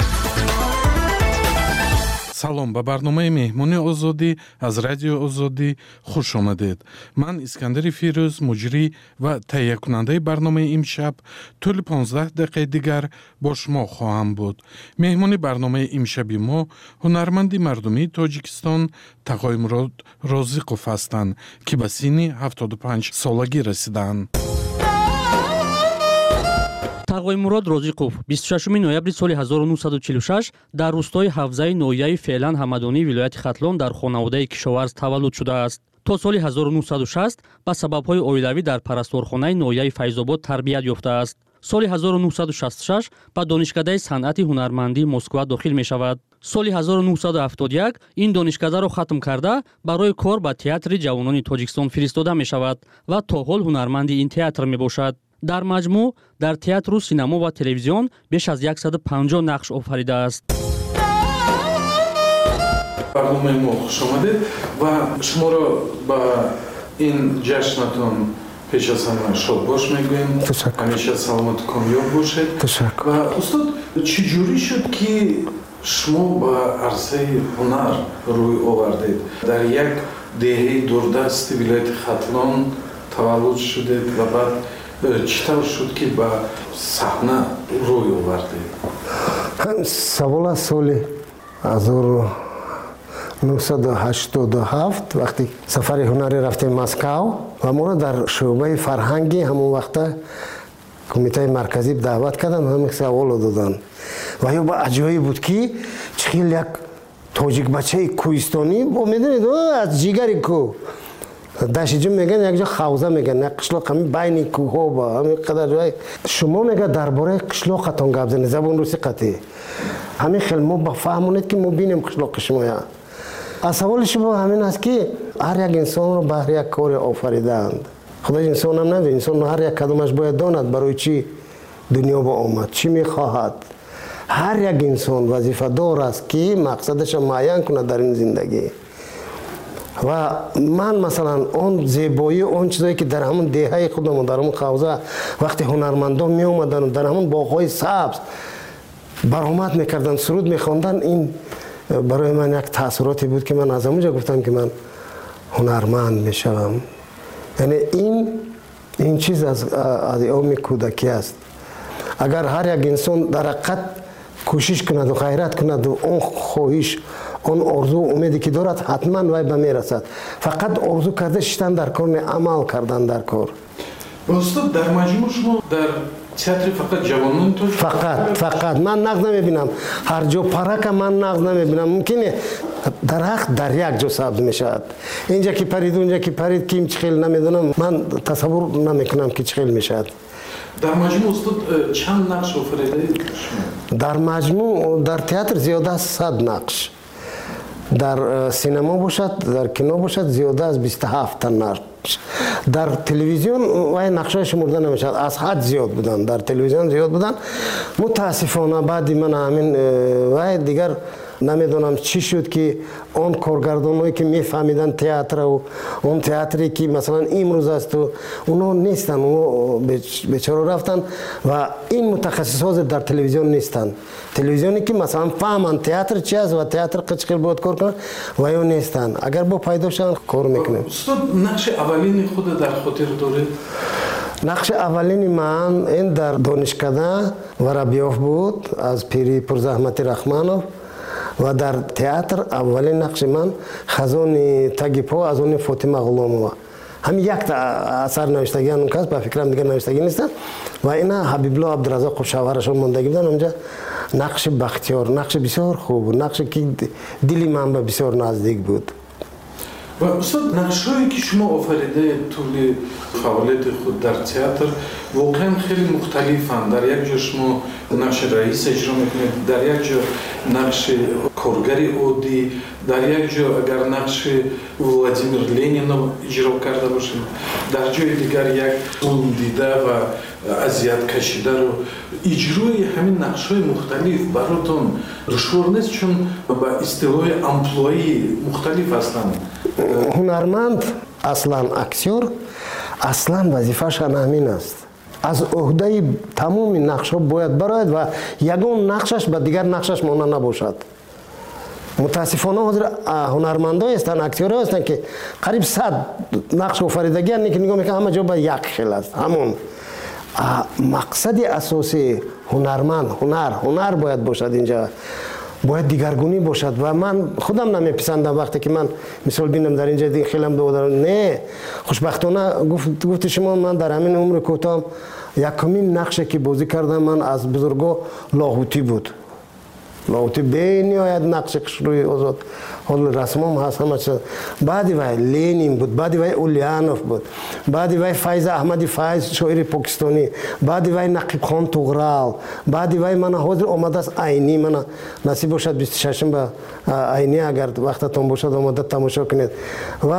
S17: салом ба барномаи меҳмони озодӣ аз радиои озодӣ хуш омадед. ман искандари фирӯз муҷрӣ ва таҳиякунандаи барномаи имшаб тӯли 15 дақиқаи дигар бо шумо хоҳам буд. меҳмони барномаи имшаби мо ҳунарманди мардумии тоҷикистон Тағоймурод Розиқов ҳастанд, ки ба синни 75 солагӣ расидаанд.
S18: Тағоймурод Розиқов 26 ноябри соли 1946 дар рӯстои Ҳавзаи ноҳияи феълан ҳамадонии вилояти Хатлон дар хонаводаи кишоварз таваллуд шудааст. то соли 1960 ба сабабҳои оилавӣ дар парасторхонаи ноҳияи Файзобод тарбият ёфтааст. соли 1966 ба донишкадаи санъати ҳунармандии Москва дохил мешавад. соли 1971 ин донишкадаро хатм карда барои кор ба театри ҷавонони Тоҷикистон фиристода мешавад ва то ҳол ҳунарманди ин театр мебошад. дар маҷмӯъ дар театру синамо ва телевизион беш аз 150 нақш офаридааст.
S17: барномаи мо хуш омадед ва шуморо ба ин ҷашнатон пеш аз ҳама шодбош мегӯем. ҳамеша саломату комёб бошед. ва устод, чӣ ҷӯрӣ шуд ки шумо ба арзаи ҳунар рӯй овардед? дар як деҳаи дурдасти вилояти Хатлон таваллуд шудед ва баъд чӣ тавр шуд ки ба саҳна рӯй овардед?
S19: савола соли 1987 вақти сафари ҳунарӣ рафтем Москав ва моро дар шӯъбаи фарҳанги ҳамон вақта кумитаи марказӣ даъват карданд, ҳамин саволо доданд. ва ё ба аҷоиб буд ки чӣ хел як тоҷикбачаи кӯҳистонӣ бо медонед аз ҷигари кӯҳ дашиҷу меган якҷо хавза меган як қишлоқ ҳамин байни кӯҳҳо ба ҳамин қадар ҷой шумо мега дар бораи қишлоқатон гап занед забон рӯси қатӣ ҳамин хел мо ба фаҳмонед ки мо бинем қишлоқи шумоя. аз саволи шумо ҳамин аст ки ҳар як инсонро баҳр як коре офаридаанд. худои инсонам намедонад. инсон ҳар як кадомаш бояд донад барои чӣ дунё ба омад, чӣ мехоҳад. ҳар як инсон вазифадор аст ки мақсадаша муайян кунад дар ин зиндагӣ. ва ман масалан он зебоӣ он чизое ки дар ҳамон деҳаи худам дар ҳамон хавза вақти ҳунармандон меомадану дар ҳамон боғҳои сабз баромад мекарданд, суруд мехонданд, ин барои ман як таъссуроте буд ки ман аз ҳамон ҷо гуфтам ки ман ҳунарманд мешавам. яъне ин чиз аз айёми кӯдакӣ аст. агар ҳар як инсон дар ҳақиқат кӯшиш кунаду ғайрат кунаду он хоҳиш он орзу умеде ки дорад ҳатман вай ба мерасад. фақат орзу карда шиштан дар кор не амал кардан дар кор.
S17: устод, дар маҷмӯъ шумо дар театри фақат ҷавонони
S19: фақат ман нағз намебинам. ҳар ҷо парака ман нағз намебинам. мумкине дарахт дар як ҷо сабз мешавад. инҷа ки парид унҷа ки парид ким чӣ хел намедонам. ман тасаввур намекунам ки чӣ хел мешавад.
S17: дар маҷмӯъ устод чанд нақш офаридаед шумо? дар
S19: маҷмӯъ дар театр зиёда аз 100 нақш. дар синема бошад, дар кино бошад зиёда аз 27 та нақш. дар телевизион вай нақшҳои шумурда намешавад. аз ҳад зиёд буданд. дар телевизион зиёд буданд. мутаассифона баъди ман ҳамин вай дигар намедонам чӣ шуд ки он коргардонҳое ки мефаҳмиданд театру он театре ки масалан имрӯз асту уно нестанд, уно бечора рафтанд ва ин мутахассисҳо дар телевизион нестанд. телевизионе ки масалан фаҳманд театр чи аст ва театр чӣ хел бояд кор кунад ва ё нестанд. агар бо пайдо шаванд кор мекунем.
S17: устод, нақши аввалини худа дар хотир доред?
S19: нақши аввалини ман ин дар донишкада Воробьёв буд аз пири Пурзаҳмати Рахманов. ва дар театр аввалин нақши ман хазони таги по аз они Фотима Ғуломова. ҳамин якта асар навиштаги анун кас ба фикрам дигар навиштаги нестанд. ва ина Ҳабибло Абдуразоқов шавҳарашон мондаги буданд. онҷа нақши Бахтиёр, нақши бисёр хуб буд, нақше ки дили ман ба бисёр наздик буд.
S17: ва устод, нақшҳое ки шумо офаридаед тӯли фаъолияти худ дар театр воқеан хеле мухталифанд. дар як ҷо шумо нақши раис иҷро мекунед, дар як ҷо нақши коргари оддӣ, дар як ҷо агар нақши Владимир Ленинов иҷро карда бошед, дар ҷои дигар як зулмдида ва азият кашидаро иҷрои ҳамин нақшҳои мухталиф баротон душвор нест, чун ба истилоҳи амплуаи мухталиф ҳастанд?
S19: ҳунарманд аслан актёр аслан вазифааш ҳамин аст. аз уҳдаи тамоми нақшҳо бояд барояд ва ягон нақшаш ба дигар нақшаш монанд набошад. мутаассифона ҳозир ҳунармандое ҳастанд, актёре ҳастанд ки қариб 100 нақш офаридагианд, ки нигоҳ мекунанд ҳама ҷо ба як хел аст. ҳамон мақсади асосии ҳунарманд ҳунар бояд бошад, инҷа бояд дигаргунӣ бошад. ва ман худам намеписандам вақте ки ман мисол бинам дар инҷа хелам додам. Не, хушбахтона гуфти шумо, ман дар ҳамин умри кӯтоҳам якумин нақше ки бозӣ кардам ман аз бузурго лоҳутӣ буд. лоҳутӣ бениҳоят нақши хушрӯи озод, ҳоли расмом ҳаст, ҳама чиз. баъди вай Ленин буд, баъди вай Ульянов буд, баъди вай Файза Аҳмади Файз, шоири покистонӣ, баъди вай Нақибхон Туғрал, баъди вай мана ҳозир омадааст Айнӣ. мана насиб бошад 26-ба Айнӣ агар вақтатон бошад омада тамошо кунед. ва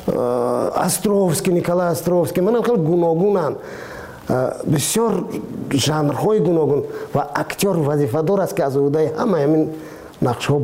S19: Островский, Николай Островский, мана хеле гуногунанд. бисёр жанрҳои гуногун ва актёр вазифадор аст ки аз уҳдаи ҳамаи ҳамин нақшҳо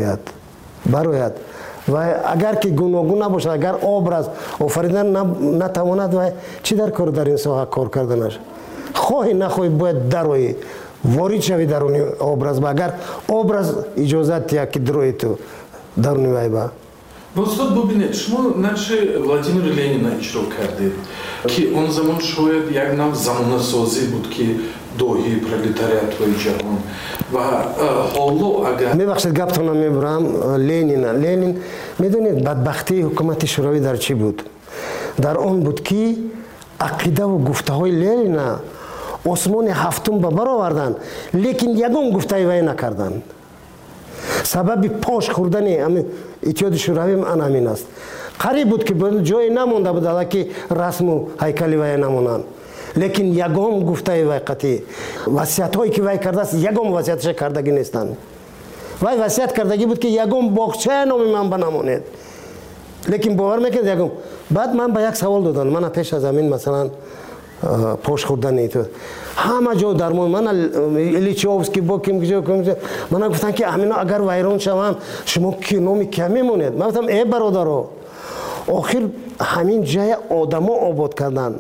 S19: барояд. ва агар ки гуногун набошад, агар образ офаридан натавонад, ва чӣ дар кор дар ин соҳа кор карданаш? хоҳӣ нахоҳӣ бояд дарои ворид шавӣ даруни образ. ва агар образ иҷозат диҳад ки дрои ту даруни вай ба.
S17: Устод бубинед, шумо нақши Владимир Ленина иҷро кардед, ки он замон шояд як нав замонасозӣ буд, ки доҳи пролетариатҳои ҷаҳон. ва ҳоло агар
S19: мебахшед гаптона мебурам. Ленин медонед бадбахтии ҳукумати шӯравӣ дар чӣ буд? дар он буд ки ақидаву гуфтаҳои Ленина осмони ҳафтум ба бар оварданд, лекин ягон гуфтаи вай накарданд. сабаби пош хӯрдани иттиҳоди шӯравӣ ҳамин аст. қариб буд ки ҷое намонда буд алаки расму ҳайкали вай намонанд, лекин ягон гуфтаи вай қатъӣ. васиятҳое ки вай кардааст, ягон васияташа кардагӣ нестанд. вай васият кардагӣ буд ки ягон боғчае номи ман ба намонед, лекин бовар мекунед ягон. баъд ман ба як савол доданд, мана пеш аз ҳамин масалан пош хӯрдани ҳама ҷо дар мана Ильичевский бо мана гуфтанд ки ҳамино агар вайрон шаванд шумо номи кия мемонед? ман гуфтам бародаро, охир ҳамин ҷая одамо обод карданд,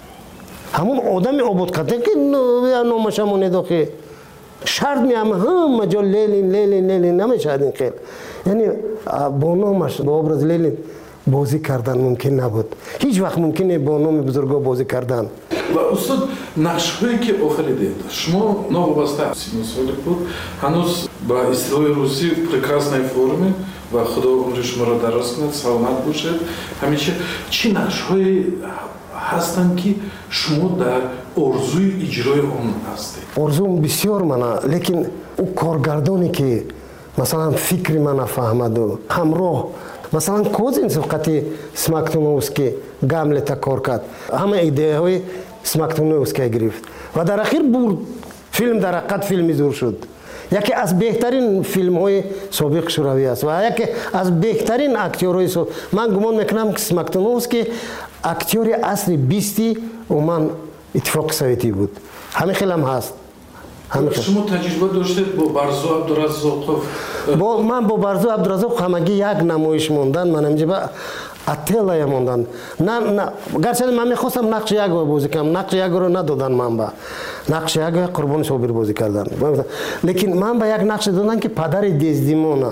S19: ҳамун одами обод кардан ки номаша монед. охи шарт меам ҳама ҷо Ленин намешавад ин хел. яъне бо номаш бо образ Ленин бозӣ кардан мумкин набуд. ҳеҷ вақт мумкин не бо номи бузурго бозӣ кардан.
S17: ва устод нақшҳое ки офаридед, шумо новобаста сину соли буд, ҳанӯз ба истилоҳи русӣ прекраснаи форме ва худо умри шуморо дароз кунад, саломат бошед. ҳамеша чӣ нақшҳое ҳастанд ки шумо дар орзуи иҷрои он ҳастед? орзум
S19: бисёр мана, лекин ӯ коргардоне ки масалан фикри мана фаҳмаду ҳамроҳ, масалан Козинцев қати Смоктуновский Гамлета кор кард, ҳама идеяҳои Смоктуновский гирифт ва дар ахир бурд. филм дар ҳақиқат филми зур шуд. яке аз беҳтарин филмҳои собиқи шӯравӣ аст ва яке аз беҳтарин актёрҳои ман гумон мекунам ки Смоктуновский актёри асри 20-и умуман иттифоқи советӣ буд. ҳамин хелам ҳаст.
S17: шумо таҷриба доштед бо Барзу Абдураззоқов?
S19: ман бо Барзу Абдураззоқов ҳамагӣ як намоиш мондан, ман ҳамҷиба ателая мондан. гарчанде ман мехостам нақши ягоя бозӣ кунам, нақши ягояро надодан ман ба. нақши ягоя Қурбони Собир бозӣ кардан. лекин ман ба як нақше додан ки падари Дездимона.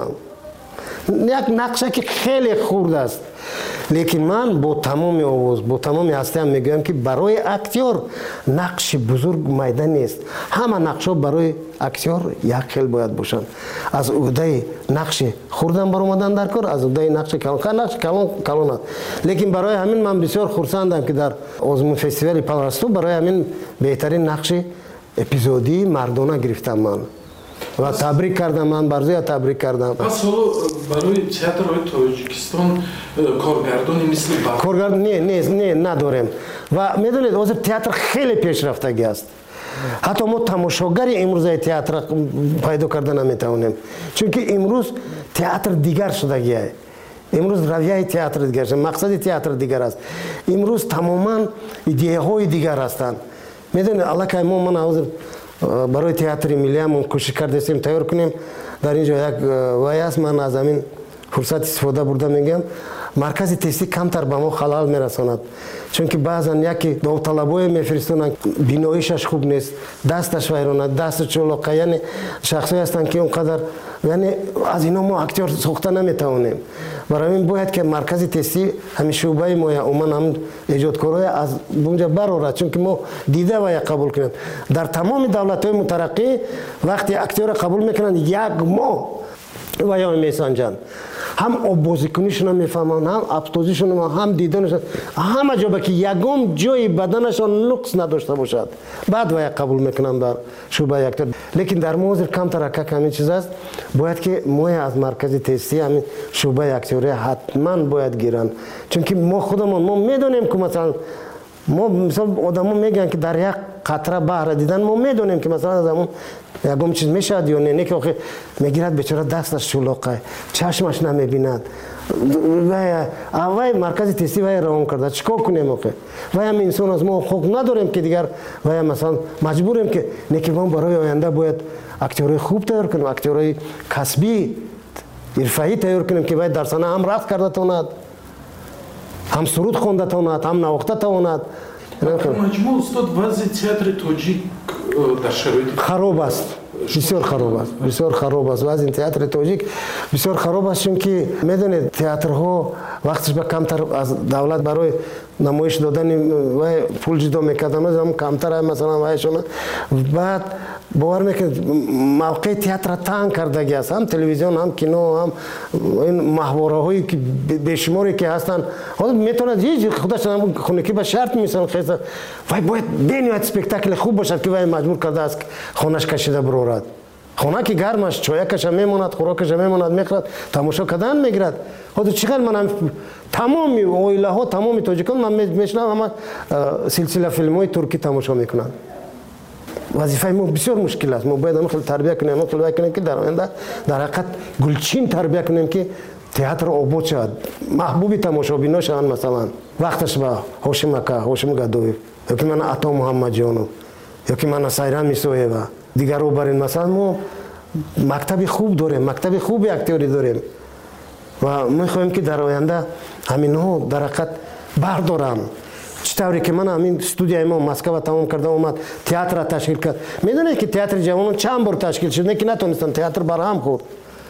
S19: як нақша ки хеле хурд аст. лекин ман бо тамоми овоз, бо тамоми ҳастиам мегӯям ки барои актёр нақши бузург майда нест. ҳама нақшҳо барои актёр як хел бояд бошанд. аз уҳдаи нақши хурдан баромадан дар кор, аз уҳдаи нақши калон аст. лекин барои ҳамин ман бисёр хурсандам ки дар озмун фестивали Палрасту барои ҳамин беҳтарин нақши эпизодии мардона гирифтам ман. ва табрик кардам, ман Барзуя табрик кардам.
S17: пас ҳоло барои театрҳои Тоҷикистон коргардони мисли
S19: коргардон не надорем. ва медонед ҳозир театр хеле пешрафтагӣ аст. ҳатто мо тамошогари имрӯзаи театр пайдо карда наметавонем, чунки имрӯз театр дигар шудагиа. имрӯз равияи театр дигар шуд, мақсади театр дигар аст. имрӯз тамоман идеяҳои дигар ҳастанд. میدونی الان ما من حاضر برای تئاتر ملی هم کوشش کردیم تیار کنیم. در اینجا یک وای است، من از همین فرصت استفاده برده میگم مرکز تستی کمتر به ما خلال میرساند، چون که بعضا یکی داوطلبای میفرستونن بیناییش خوب نیست، دستش ویرانه، دست چلاقه، یعنی شخصی هستن که اونقدر یعنی از اینا ما اکتور ساخته نمیتونیم. برای این باید که مرکز تستی همین شعبه ما یا عموما هم ایجادکارای از اونجا برآورد، چون که ما دیده و قبول کنیم. در تمام دولت‌های مترقی وقتی اکتور قبول میکنن یک ماه و یا میسنجن، هم بازیکنیشون هم میفهمن، هم ابتوزیشون هم دیدنشون، همه جا که یکم جای بدنشون نقص نداشته باشد بعد و قبول میکنن در شعبه اکتور. لیکن در موضوع کمتر همین چیز است. باید که ما از مرکز تستی همین شعبه اکتوری حتما باید گیرن، چون که ما خودمون ما میدونیم که مثلا ما مثلا آدما میگن که در یک قطره بحر دیدن ما میدونیم که مثلا از همون یکم چیز میشد یا نه، که آخه میگیرد بیچاره دستش شلوغه، چشمش نمیبیند و مرکز تستی وای روان کرده. چیکار کنیم آخه؟ و هم انسان از ما حقوق نداریم که دیگر و مثلا مجبوریم که نکیوان برای آینده باید اکتورای خوب تیار کنیم، اکتورای کسبی حرفه‌ای تیار کنیم که باید در صحنه هم رقص کرده تواند، هم سرود خونده تواند، هم نواخته تواند.
S17: مجموع استاد وضع تئاتر تاجیک در شرایط
S19: خراب است، بسیار خراب است، بسیار خراب است. وضع تئاتر تاجیک بسیار خراب است، چون که میدونید تئاترها وقتش به کمتر از دولت برای نمایش دادن و پول جدا میکردن هم کمتر مثلا وایشون بعد باور میکنید موقع تئاتر تنگ کردگی است، هم تلویزیون هم کینو هم این محوره هایی که بیشماری که هستن حالا میتونه هیچ خودش هم خونگی به شرط میسن خیزه وای باید بینید اسپکتاکل خوب باشد که وای مجبور کرده است خونش کشیده برورد. خونه که گرمش چایکش میموند، خوراکش میموند، میخورد، تماشا کردن میگیرد. خود چقدر من تمام اویله ها تمام تاجیکان من میشنم همه سلسله فیلم های ترکی تماشا میکنن. وظیفه ما بسیار مشکل است. ما باید هم خیلی تربیت کنیم، ما خیلی کنیم که در آینده در حقیقت گلچین تربیت کنیم که تئاتر آباد شود، محبوب تماشابینا شوند. مثلا وقتش با هاشم اکا، هاشم گدوی، یا که من عطا محمد جانو، یا که من سایران میسویه و دیگر رو برین. مثلا ما مکتب خوب داریم، مکتب خوب اکتوری داریم و میخوایم که در آینده همین ها در حقیقت بردارن. چطوری که من همین استودیوی ما مسکو تمام کردم اومد تئاتر تشکیل کرد. میدونید که تئاتر جوانان چند بار تشکیل شد، نه که نتونستن تئاتر برهم خورد.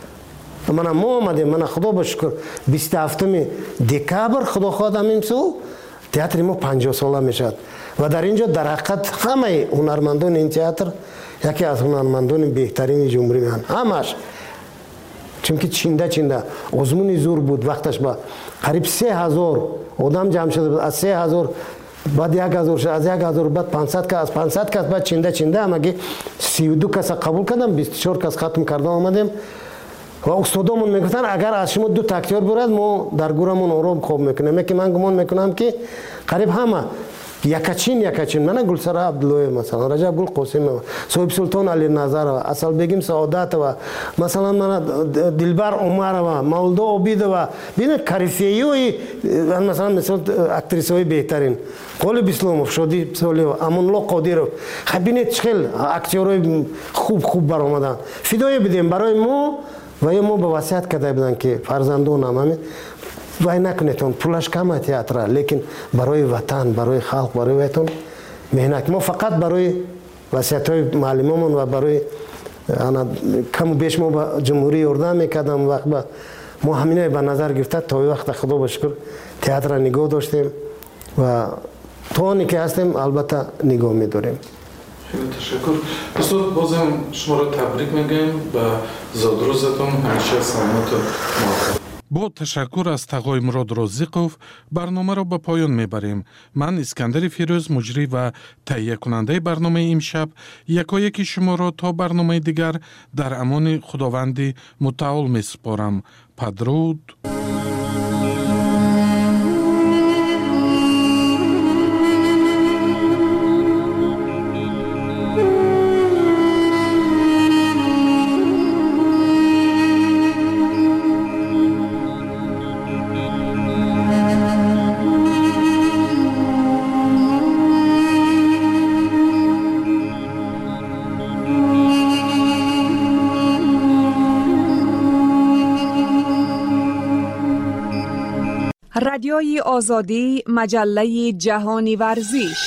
S19: ما آمدیم، من خدا بشکر 27 دکبر خدا خواهد همین سو تئاتر ما 50 ساله میشد و در اینجا در حقیقت همه هنرمندان این تئاتر یکی از هنرمندان بهترین جمهوری میان همش، چون که چینده آزمون زور بود. وقتش با قریب 3000 آدم جمع شده بود، از 3000 بعد 1000 شد، از 1000 بعد 500 کس، از 500 کس بعد چینده همگی 32 کس قبول کردم، 24 کس ختم کردم آمدیم و استادامون میگفتن اگر از شما 2 اکتور برد ما در گورمون آرام خواب میکنیم. که من گمان میکنم که قریب همه یکچین من گلسره عبدالله مثلا رجب گل قاسم صاحب سلطان علی نظر و اصل بیگم سعادت و مثلا من دلبر عمر و مولدا عبید و ببین کریفیوی مثلا مثلا اکتریسای بهترین قول اسلامов شادی سالیو امونالله قادرov ببینید چقدر اکتورای خوب برآمدن. فدای بدیم برای ما و ما به وصیت کرده بودن که فرزندانم همین وای نکنیتون پولش کمه تئاتر، لیکن برای وطن، برای خلق، برای وطن مهنت. ما فقط برای وصیت‌های معلممون و برای کم و بیش ما به جمهوری اردن میکردم وقت با ما همینه به نظر گرفته تا وقت خدا بشکر تئاتر را نگاه داشتیم و تا آنی که هستیم البته نگاه میداریم.
S17: خیلی تشکر. استاد بازم شما را تبریک میگیم به زادروزتون، همیشه سلامت و موفق. با تشکر از تقای مراد رازقوف برنامه را به پایان میبریم. من اسکندر فیروز مجری و تهیه کننده برنامه امشب یکایک شما را تا برنامه دیگر در امان خداوند متعال میسپارم. پدرود.
S20: رادیوی آزادی، مجله جهانی ورزش.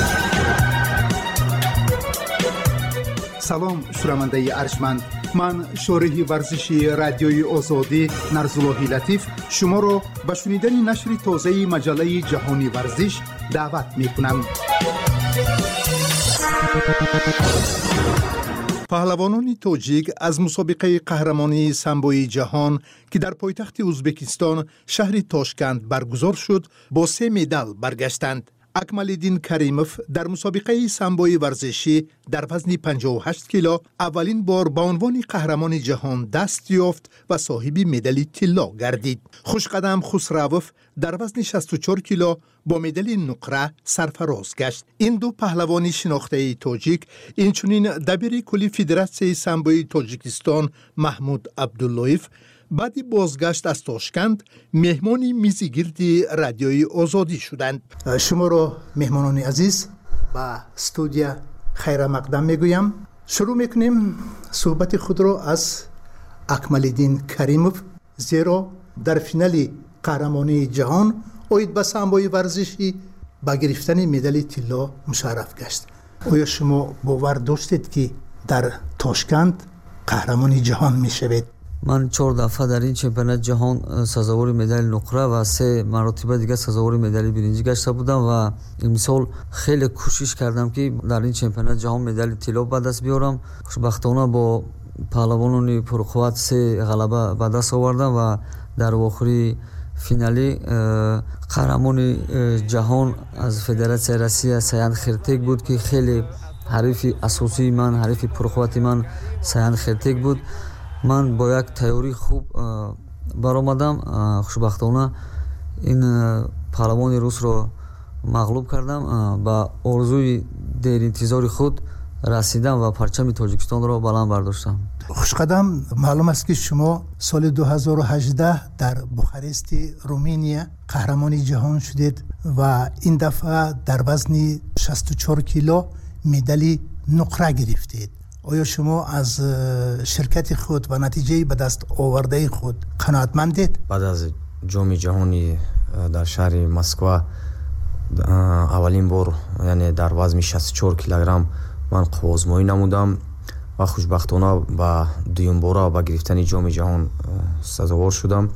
S21: سلام شنونده ارجمند، من شارح ورزشی رادیوی آزادی نرزاللهی لطیف شما را به شنیدن نشر تازه مجله جهانی ورزش دعوت می‌کنم. پهلوانان تاجیک از مسابقه قهرمانی سامبوی جهان که در پایتخت ازبکستان شهر تاشکند برگزار شد با 3 مدال برگشتند. اکمالدین کریموف در مسابقه سامبوی ورزشی در وزن 58 کیلو اولین بار به عنوان قهرمان جهان دست یافت و صاحب مدال طلا گردید. خوشقدم خسروف در وزن 64 کیلو با مدال نقره سرفراز گشت. این دو پهلوان شناخته تاجیک اینچنین دبیر کلی فدراسیون سامبوی تاجیکستان محمود عبداللهیف بعد بازگشت از تاشکند مهمان میزگیردی رادیوی آزادی شدند. شما را مهمانان عزیز با استودیو خیر مقدم میگویم. شروع میکنیم صحبت خود را از اکمالدین کریموف، زیرا در فینال قهرمانی جهان اوید به سامبوی ورزشی با گرفتن مدال طلا مشرف گشت. آیا شما باور داشتید که در تاشکند قهرمان جهان میشوید؟
S22: من 4 دفعه در این چمپیونات جهان سزاوار مدال نقره و 3 مرتبه دیگه سزاوار مدال برنجی گشته بودم و امسال خیلی کوشش کردم که در این چمپیونات جهان مدال طلا به دست بیارم. خوشبختانه با پهلوانان پرقوت 3 غلبه به دست آوردم و در آخری فینالی قهرمان جهان از فدراسیون روسیه سیان خرتک بود که خیلی حریف اساسی من، حریف پرقوت من سیان خرتک بود. من با یک تیاری خوب برآمدم. خوشبختانه این پهلوان روس را مغلوب کردم. با آرزوی دیر انتظار خود رسیدم و پرچم تاجیکستان را بلند برداشتم.
S21: خوشقدم، معلوم است که شما سال 2018 در بوخارست رومانیا قهرمان جهان شدید و این دفعه در وزن 64 کیلو مدال نقره گرفتید. آیا شما از شرکت خود و نتیجه به دست آورده خود قناعتمندید؟
S22: بعد از جام جهانی در شهر مسکو اولین بار یعنی در وزن 64 کیلوگرم من قوازمایی نمودم و خوشبختانه با دوم بار با گرفتن جام جهان سزاوار شدم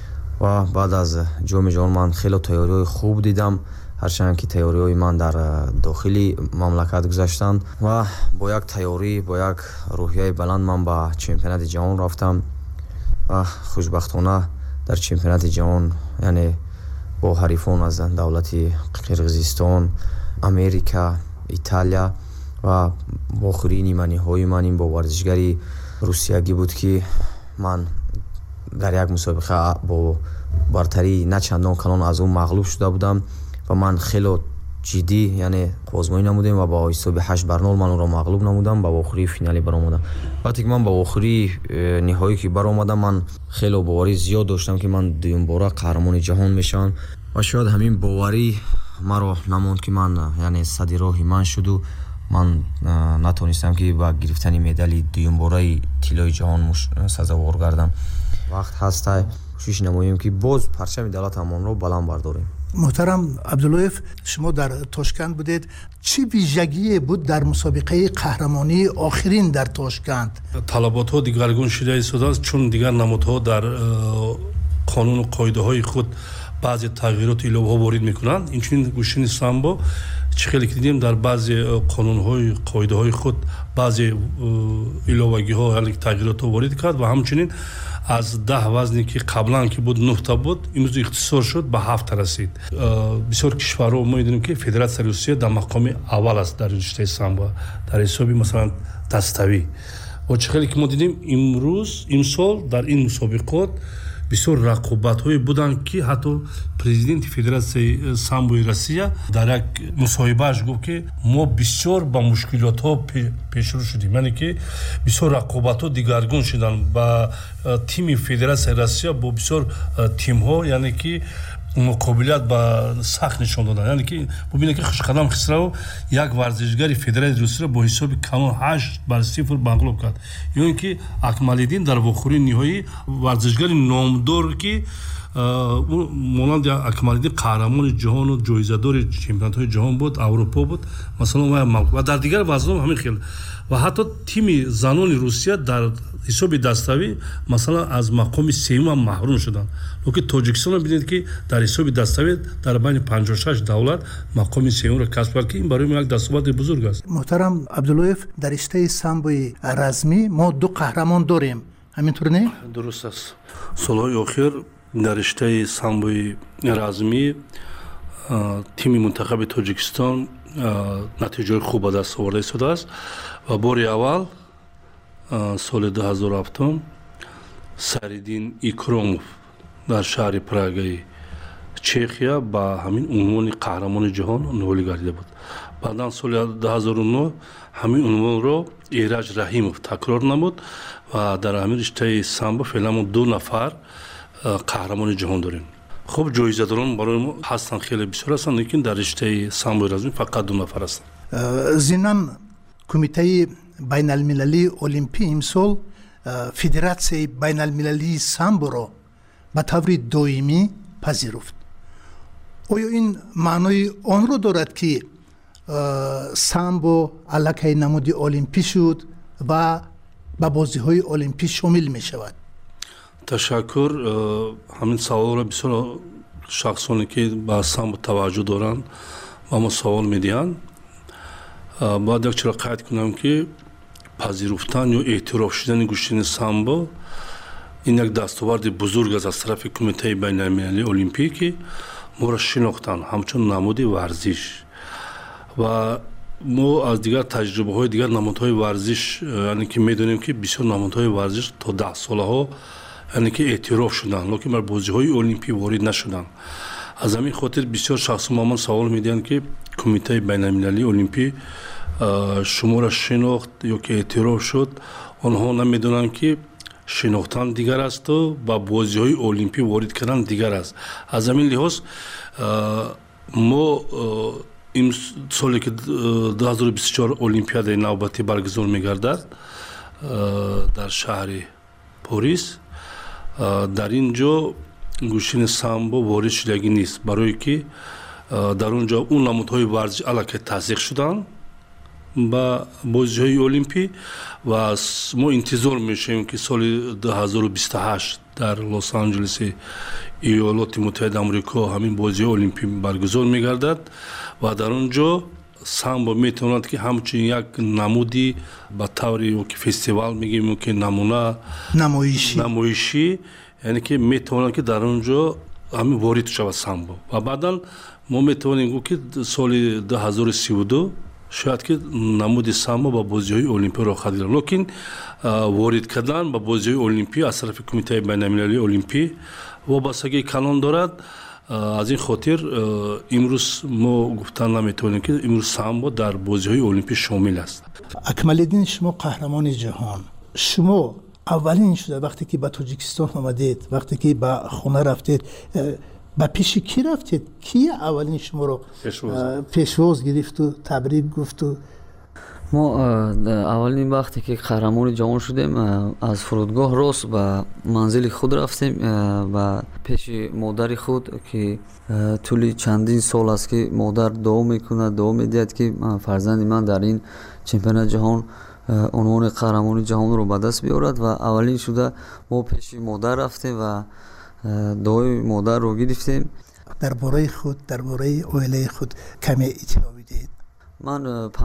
S22: و بعد از جام جهان من خیلی تیاری‌های خوب دیدم، هرچند که تیاری‌های من در داخلی مملکت گذشتند و با یک تیاری با یک روحیه بلند من به چمپیونات جهان رفتم و خوشبختانه در چمپیونات جهان یعنی با حریفان از دولت قرقیزستان، امریکا، ایتالیا و با آخرین نیمه‌نهایی من این با ورزشگری روسیایی بود که من در یک مسابقه با برتری نه چندان کلان از اون مغلوب شده بودم و من خیلی جدی یعنی آزمایی نمودم و با حساب 8-0 من اون را مغلوب نمودم. با آخری فینالی برآمدم. وقتی که من با آخری نهایی که برآمدم من خیلی باوری زیاد داشتم که من دوم بار قهرمان جهان میشم و شاید همین باوری مرا نموند که من یعنی صدر راه من شد و من نتونستم که با گرفتن مدال دوم باره طلای جهان سزاوار گردم. وقت هست کوشش نماییم که باز پرچم دولتمان را بلند برداریم.
S21: محترم عبداللهیف، شما در تاشکند بودید، چی ویژگی بود در مسابقه قهرمانی آخرین در تاشکند؟
S23: طلبات ها دیگرگون شده ایستاده چون دیگر نمادها در قانون و قاعده های خود بعضی تغییرات ایلوه ها وارد میکنند. اینچنین گوشین سامبو چه خیلی که دیدیم در بعضی قانون های قاعده های خود بعضی ایلوگی ها یعنی تغییرات ها وارد کرد و همچنین از 10 وزنی که قبلا که بود 9 تا بود امروز اختصار شد به 7 رسید. بسیار کشورها ما می‌دونیم که فدراسیون روسیه در مقام اول است در رشته سامبو در حساب مثلا دستوی و چه خیلی که ما دیدیم امسال در این مسابقات بسیار رقابت‌های بودند که حتی پرزیدنت فدراسیون سامبوی روسیه در یک مصاحبه‌اش گفت که ما بسیار با مشکلات‌ها پیش رو شدیم، یعنی که بسیار رقابت‌ها دیگرگون شدن با تیم فدراسیون روسیه با بسیار تیم‌ها، یعنی که مقابلت با سخت نشان دادن. یعنی که ببینید که خوشقدم خسرو یک ورزشگری فدراسیون روسیه با حساب کلان 8-0 مغلوب کرد. یا اینکه اکمالدین در آخرین نهایی ورزشگری نامدار که монанд Акмалиддин қаҳрамони ҷаҳону ҷоизадори чемпионатҳои ҷаҳон буд, Аврупо буд, масалан ва дар дигар вазнҳо ҳамин хел. Ва ҳатто тими занони Русия дар ҳисоби даставӣ масалан аз мақоми сеюм маҳрум шуданд. Локин Тоҷикистонро бинед ки дар ҳисоби даставӣ дар байни 56 давлат мақоми сеюмро касб кард ки ин барои мо як дастоварди бузург аст.
S21: Муҳтарам Абдуллоев, дар риштаи самбои размӣ мо ду қаҳрамон дорем. Ҳаминтур не?
S23: Дуруст аст. Солҳои охир дар риштаи самбои размӣ тими мунтахаби Тоҷикистон натиҷаҳои хуб ба даст оварда истодааст ва бори аввал соли 2007 Сариддин Икромов дар шаҳри Прагаи Чехия ба ҳамин унвони қаҳрамони ҷаҳон ноил гардида буд. Баъдан соли 2009 ҳамин унвонро Эраҷ Раҳимов такрор намуд ва дар ҳамин риштаи самбо феълан мо 2 нафар қаҳрамони ҷаҳон дорем. Хуб, ҷоизадорон барои мо ҳастанд, хеле бисёр ҳастанд, лекин дар риштаи самбои размӣ фақат 2 нафар ҳастанд.
S21: Зинан Кумитаи байналмилалии олимпӣ имсол Федератсияи байналмилалии самборо ба таври доимӣ пазируфт. оё ин маънои онро дорад ки самбо аллакай намуди олимпӣ шуд ва ба бозиҳои олимпӣ шомил мешавад?
S23: ташаккур. ҳамин саволро бисёр шахсоне ки ба самбо таваҷҷӯҳ доранд ба мо савол медиҳанд. бояд якчора қайд кунам ки пазируфтан ё эътироф шудани гӯштани самбо ин як дастоварди бузург аст аз тарафи Кумитаи байналмилалии олимпӣ ки моро шинохтанд ҳамчун намуди варзиш. ва мо аз дигар таҷрибаҳои дигар намудҳои варзиш яъне ки медонем ки бисёр намудҳои варзиш то 10 солаҳо яъне ки эътироф шуданд, лекин бар бозиҳои олимпӣ ворид нашуданд. аз ҳамин хотир бисёр шахсон ба ман савол медиҳанд ки Кумитаи байналмилалии олимпӣ шуморо шинохт ё ки эътироф шуд. онҳо намедонанд ки шинохтан дигар асту ба бозиҳои олимпӣ ворид кардан дигар аст. аз ҳамин лиҳоз мо ин соле ки 2024 олимпиадаи навбатӣ баргузор мегардад дар шаҳри Порис, дар ин ҷо гӯштани самбо ворид шудагӣ нест, барое ки дар он ҷо он намудҳои варзиш аллакай тасдиқ шуданд ба бозиҳои олимпӣ ва мо интизор мешавем ки соли 2028 дар Лос-Анҷелеси Иёлоти Муттаҳидаи Амрико ҳамин бозиҳои олимпӣ баргузор мегардад ва дар он ҷо самбо метавонад ки ҳамчун як намуди ба таври ки фестивал мегӯем ки намуна намоишӣ яъне ки метавонад ки дар он ҷо ҳамин ворид шавад самбо. ва баъдан мо метавонем гӯ ки соли 2032 шояд ки намуди самбо ба бозиҳои олимпӣ рохат гирад. лекин ворид кардан ба бозиҳои олимпӣ аз тарафи Кумитаи байналмилалии олимпӣ вобастагии калон дорад. аз ин хотир имрӯз мо гуфтан наметавонем ки имрӯз самбо дар бозиҳои олимпӣ шомил аст.
S21: Акмалиддин, шумо қаҳрамони ҷаҳон, шумо аввалин шуда вақте ки ба Тоҷикистон омадед, вақте ки ба хона рафтед, ба пеши ки рафтед? Ки аввалин шуморо пешвоз гирифту табрик гуфту?
S2: мо аввалин вақте ки қаҳрамони ҷаҳон шудем, аз фурудгоҳ рост ба манзили худ рафтем, ба пеши модари худ ки тӯли чандин сол аст ки модар дуо мекунад, дуо медиҳад ки фарзанди ман дар ин чемпионати ҷаҳон унвони қаҳрамони ҷаҳонро ба даст биёрад. ва аввалин шуда мо пеши модар рафтем ва дуои модарро гирифтем.
S21: дар бораи худ, дар бораи оилаи худ каме иттилоъ бидиҳед.
S2: ман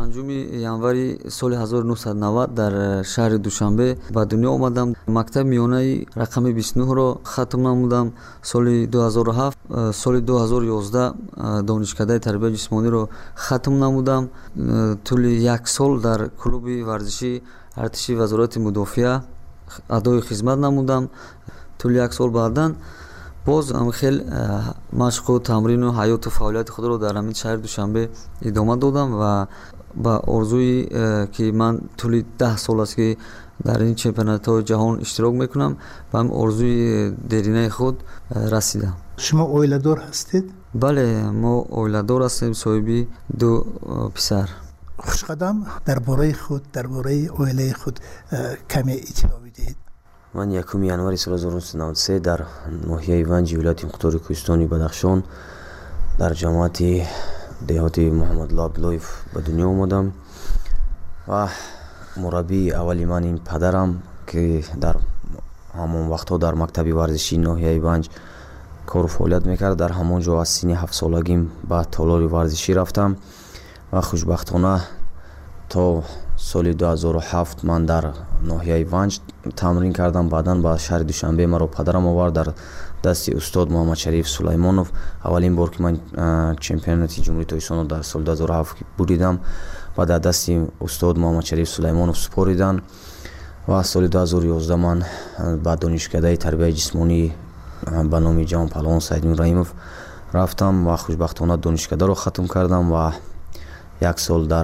S2: 5 январи соли 1990 дар шаҳри Душанбе ба дунё омадам. мактаби миёнаи рақами 29-ро хатм намудам. соли 2007 соли 2011 донишкадаи тарбияи ҷисмониро хатм намудам. тӯли 1 сол дар клуби варзиши артиши вазорати мудофиа адои хизмат намудам. тӯли 1 сол баъдан боз хел машқу тамрину ҳаёту фаъолияти худро дар ҳамин шаҳри Душанбе идома додам ва ба орзуи ки ман тӯли 10 сол аст ки дар ин чемпионатҳои ҷаҳон иштирок мекунам, ба ҳамин орзуи деринаи худ расидам.
S21: шумо оиладор ҳастед?
S2: бале, мо оиладор ҳастем, соҳиби 2 писар.
S21: хушқадам, дар бораи худ, дар бораи оилаи худ каме иттилоъ бидиҳед.
S22: من 1 январи соли 1993 дар ноҳияи Ванҷи вилояти мухтори Кӯҳистони Бадахшон дар ҷамоати деҳоти Муҳаммадулло Абдуллоев ба дунё омадам ва мураббии аввали ман ин падарам ки дар ҳамон вақтҳо дар мактаби варзишии ноҳияи Ванҷ кору фаъолият мекард. дар ҳамон ҷо аз синни 7 солагим ба толори варзишӣ рафтам ва хушбахтона то соли 2007 ман дар ноҳияи Ванҷ тамрин кардам. Баъдан ба шаҳри Душанбе маро падарам овард дар дасти устод Муҳаммадшариф Сулаймонов. аввалин бор ки ман чемпионати ҷумҳурии Тоҷикистонро дар соли 2007 буридам ва дар дасти устод Муҳаммадшариф Сулаймонов супоридан ва соли 2011 ман ба донишкадаи тарбияи ҷисмонӣ ба номи ҷавон паҳлавон Саидмин Раимов рафтам ва хушбахтона донишкадаро хатм кардам ва 1 сол дар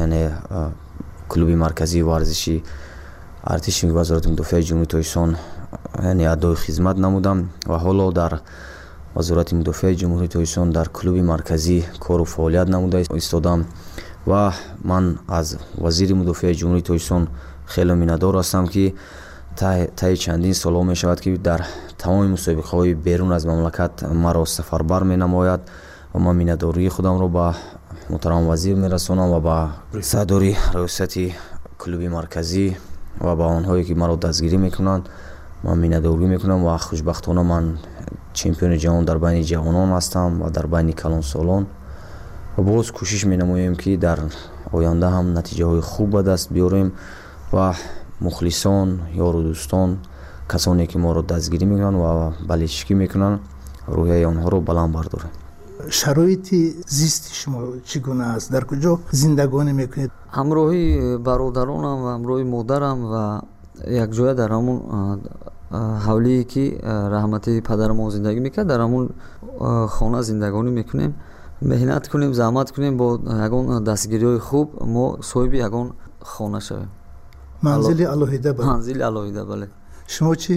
S22: клуби марказии варзиши артиши вазорати мудофиаи ҷумҳурии Тоҷикистон адои хизмат намудам ва ҳоло дар вазорати мудофиаи ҷумҳурии Тоҷикистон дар клуби марказӣ кору фаъолият намуда истодам ва ман аз вазири мудофиаи ҷумҳурии Тоҷикистон хеле миннатдор ҳастам ки таи чандин солҳо мешавад ки дар тамоми мусобиқаҳои берун аз мамлакат маро сафарбар менамояд ва ман миннатдории худамро ба муҳтарам вазир мерасонам ва ба сардори раёсати клуби марказӣ ва ба онҳое ки маро дастгирӣ мекунанд ман миннатдорӣ мекунам ва хушбахтона ман чемпиони ҷаҳон дар байни ҷавонон ҳастам ва дар байни калонсолон ва боз кӯшиш менамоем ки дар оянда ҳам натиҷаҳои хуб ба даст биёрем ва мухлисон ёру дӯстон касоне ки моро дастгирӣ мекунанд ва баличкӣ мекунанд рӯҳияи онҳоро баланд бардорем.
S21: шароити зисти шумо чӣ гуна аст? дар куҷо зиндагонӣ мекунед?
S2: ҳамроҳии бародаронам ва ҳамроҳи модарам ва якҷоя дар ҳамон ҳавлие ки раҳмати падарамон зиндагӣ мекард дар ҳамон хона зиндагонӣ мекунем. меҳнат кунем, заҳмат кунем, бо ягон дастгириҳои хуб мо соҳиби ягон хона шавем.
S21: манзили алоҳида?
S2: манзили алоҳида, бале.
S21: шумо чӣ?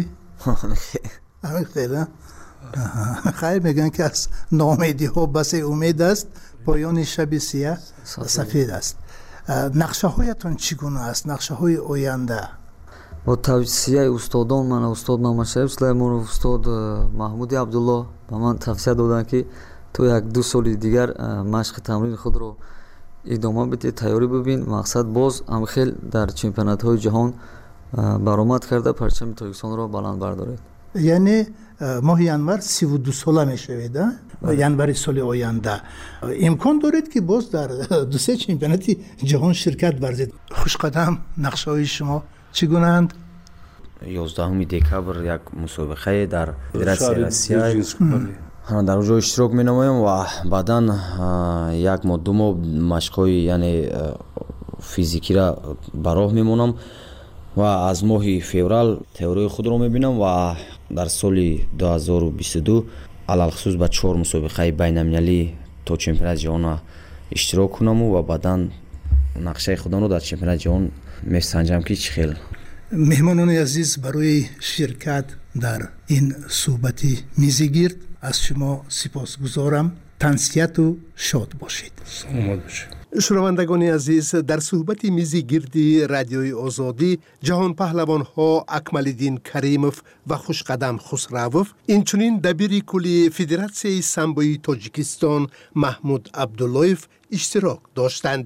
S21: хайр мегӯянд ки аз ноумедиҳо басе умед аст, поёни шаби сия сафед аст. нақшаҳоятон чӣ гуна аст? нақшаҳои оянда?
S2: бо тавсияи устодон ман устод Муҳаммадшариф Сулаймонов, устод Маҳмуди Абдулло ба ман тавсия доданд ки ту 1-2 соли дигар машқи тамрини худро идома бидӣ, тайёрӣ бубин, мақсад боз амхел дар чемпионатҳои ҷаҳон баромад карда парчами Тоҷикистонро баланд бардоред.
S21: яъне моҳи январ 32 сола мешавед? январи соли оянда имкон доред ки боз дар 2-3 чемпионати ҷаҳон ширкат варзед? хушқадам, нақшаҳои шумо чӣ гунаанд?
S22: 11 декабр як мусобиқае дар Федератсияи Россия дар онҷо иштирок менамоям ва баъдан 1 моҳ 2 моҳ машқҳои физикира ба роҳ мемонам ва аз моҳи феврал теорияи худро мебинам ва дар соли 2022 алалхусус ба 4 мусобиқаи байналмилалӣ то чемпионати ҷаҳон иштирок кунаму ва баъдан нақшаи худамро дар чемпионати ҷаҳон месанҷам ки чӣ хел.
S21: меҳмонони азиз, барои ширкат дар ин суҳбати мизигирд аз шумо сипосгузорам. тансияту шод бошед.
S23: саломат бошед.
S21: шунавандагони азиз, дар суҳбати мизигирди радиои озодӣ ҷаҳонпаҳлавонҳо Акмалиддин Каримов ва Хушқадам Хусравов, инчунин дабири кулли Федератсияи самбои Тоҷикистон Маҳмуд Абдуллоев иштирок доштанд.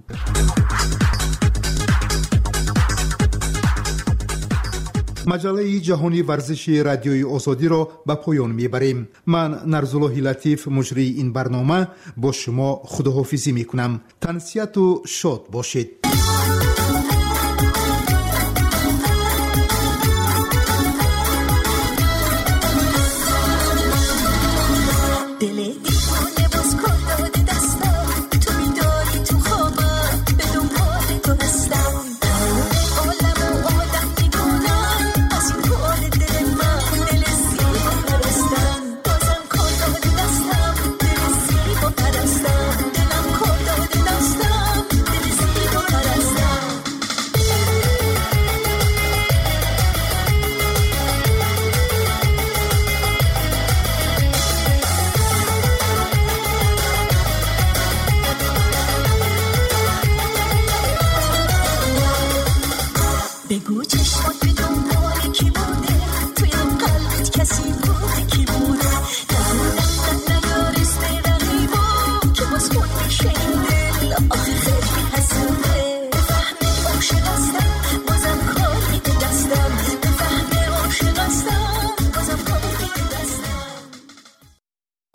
S21: маҷаллаи ҷаҳонии варзиши радиои озодиро ба поён мебарем. ман Нарзуллоҳи Латиф, муҷрии ин барнома, бо шумо худоҳофизӣ мекунам. тансияту шод бошед.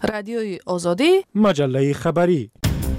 S15: رادیوی آزادی،
S3: مجله خبری.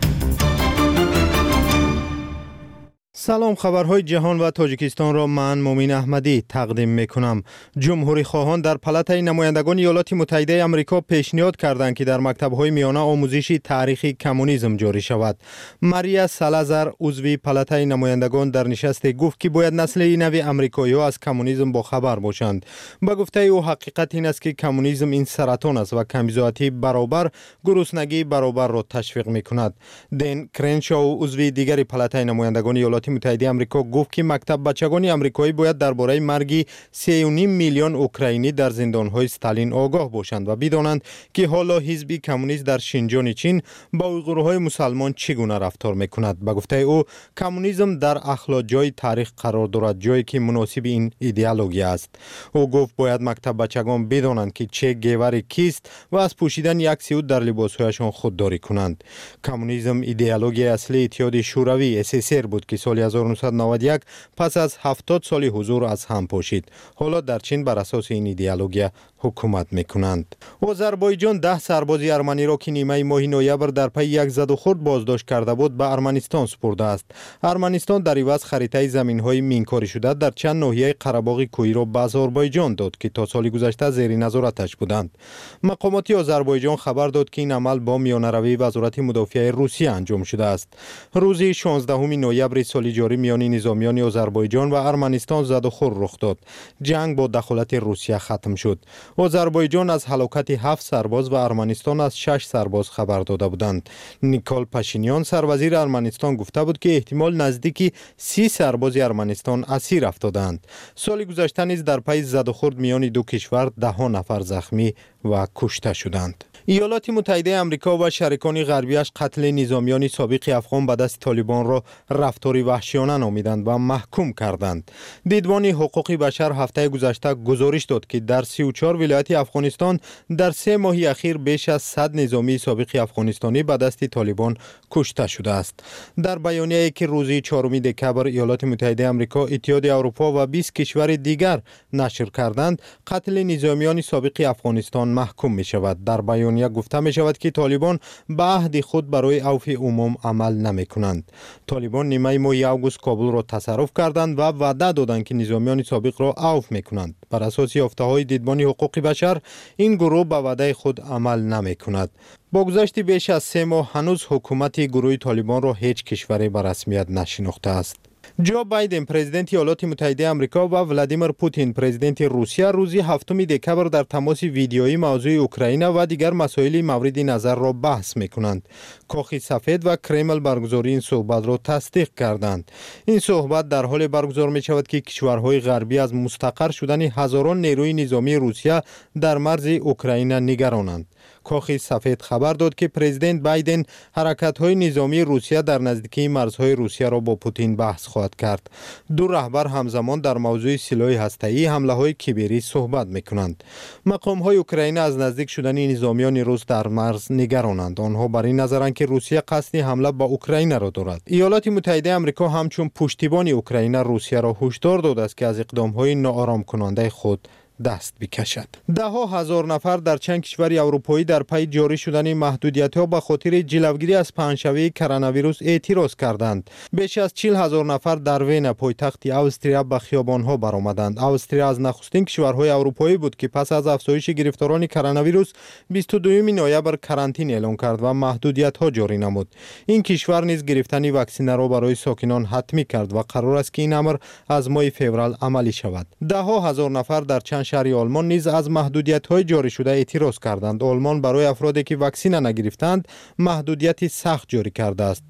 S3: سلام، خبرهای جهان و تاجیکستان را من مومین احمدی تقدیم میکنم. جمهوری خواهان در پالاتای نمایندگان ایالات متحده آمریکا پیشنهاد کردند که در مکتب‌های میانه آموزشی تاریخی کمونیسم جاری شود. ماریا سالازار عضو پالاتای نمایندگان در نشست گفت که باید نسل نو آمریکایی‌ها از کمونیسم با خبر باشند. با گفته او حقیقت این است که کمونیسم این سرطان است و کمبیزاتی برابر گرسنگی برابر را تشویق میکند. دین کرنشاو عضو دیگر پالاتای نمایندگان ایالات متحده آمریکا گفت که مکتب بچگان آمریکایی باید درباره مرگ 3.5 میلیون اوکراینی در زندان‌های استالین آگاه باشند و بدانند که حالا حزب کمونیست در شینجان چین با اویغورهای مسلمان چگونه رفتار میکند. به گفته او کمونیسم در اخلاق جای تاریخ قرار دارد، جایی که مناسب این ایدئولوژی است. او گفت باید مکتب بچگان بدانند که چه گیور کیست و از پوشیدن یک سیوت در لباسهایشان خودداری کنند. کمونیسم ایدئولوژی اصلی اتحاد شوروی SSR بود که سال 1991 پس از 70 سال حضور از هم پاشید. حالا در چین بر اساس این ایدئولوژی حکومت میکنند. آذربایجان 10 سرباز ارمنی را که نیمه ماه نوامبر در پی یک زد و خورد بازداشت کرده بود به ارمنستان سپرده است. ارمنستان در عوض خریطه زمین‌های مینکاری شده در چند ناحیه قره‌باغ کوهی را به آذربایجان داد که تا سال گذشته زیر نظارتش بودند. مقامات آذربایجان خبر داد که این عمل با میانه‌روی وزارت مدافع روسیه انجام شده است. روز 16 نوامبر سال جاری میان نظامیان آذربایجان و ارمنستان زد و خورد رخ داد. جنگ با دخالت روسیه ختم شد. آذربایجان از هلاکت 7 سرباز و ارمنستان از 6 سرباز خبر داده بودند. نیکول پاشینیان سروزیر ارمنستان گفته بود که احتمال نزدیکی 30 سرباز ارمنستان اسیر افتادند. سال گذشته نیز در پی زد و خورد میان دو کشور 10 نفر زخمی و کشته شدند. ایالات متحده آمریکا و شریکان غربیش قتل نظامیان سابق افغان به دست طالبان را رفتاری وحشیانه نامیدند و محکوم کردند. دیدبان حقوق بشر هفته گذشته گزارش داد که در 34 ولایت افغانستان در 3 ماه اخیر بیش از 100 نظامی سابق افغانستانی به دست طالبان کشته شده است. در بیانیه‌ای که روز 4 دکمبر ایالات متحده آمریکا، اتحاد اروپا و 20 کشور دیگر نشر کردند، قتل نظامیان سابق افغانستان محکوم می شود. در بیانیه گفته می شود که طالبان به عهد خود برای عفو عموم عمل نمی کنند. طالبان نیمه ماه اوگوست کابل را تصرف کردند و وعده دادند که نظامیان سابق را عفو می کنند. بر اساس یافته‌های دیدبان حقوق بشر این گروه به وعده خود عمل نمی کند. با گذشت بیش از 3 ماه هنوز حکومت گروه طالبان را هیچ کشوری به رسمیت نشناخته است. جو بایدن پرزیدنت ایالات متحده آمریکا و ولادیمیر پوتین پرزیدنت روسیه روز 7 دکمبر در تماس ویدیویی موضوع اوکراین و دیگر مسائل مورد نظر را بحث می‌کنند. کاخ سفید و کرمل برگزاری این صحبت را تصدیق کردند. این صحبت در حال برگزار می‌شود که کشورهای غربی از مستقر شدن هزاران نیروی نظامی روسیه در مرز اوکراین نگرانند. کاخ سفید خبر داد که پرزیدنت بایدن حرکت‌های نظامی روسیه در نزدیکی مرزهای روسیه را با پوتین بحث خواهد کرد. دو رهبر همزمان در موضوع سلاح هسته‌ای حمله‌های کیبری صحبت می‌کنند. مقام‌های اوکراین از نزدیک شدن نظامیان روس در مرز نگرانند. آنها بر این نظرند که روسیه قصد حمله به اوکراین را دارد. ایالات متحده آمریکا همچون پشتیبان اوکراین روسیه را هشدار داده است که از اقدام‌های ناآرام کننده خود دست بکشد. 10,000 نفر در چند کشور اروپایی در پی جاری شدن محدودیت‌ها به خاطر جلوگیری از پهنشوی کرونا ویروس اعتراض کردند. بیش از 40,000 نفر در وین پایتخت استریا به خیابان‌ها برآمدند. استریا از نخستین کشورهای اروپایی بود که پس از افزایش گرفتاران کرونا ویروس 22 نوامبر کرانتین اعلام کرد و محدودیت‌ها جاری نمود. این کشور نیز گرفتن واکسن را برای ساکنان حتمی کرد و قرار است که این امر از ماه فوریه عملی شود. 10,000 نفر در چند شهر آلمان نیز از محدودیت‌های جاری شده اعتراض کردند. آلمان برای افرادی که واکسن نگرفتند محدودیت سخت جاری کرده است.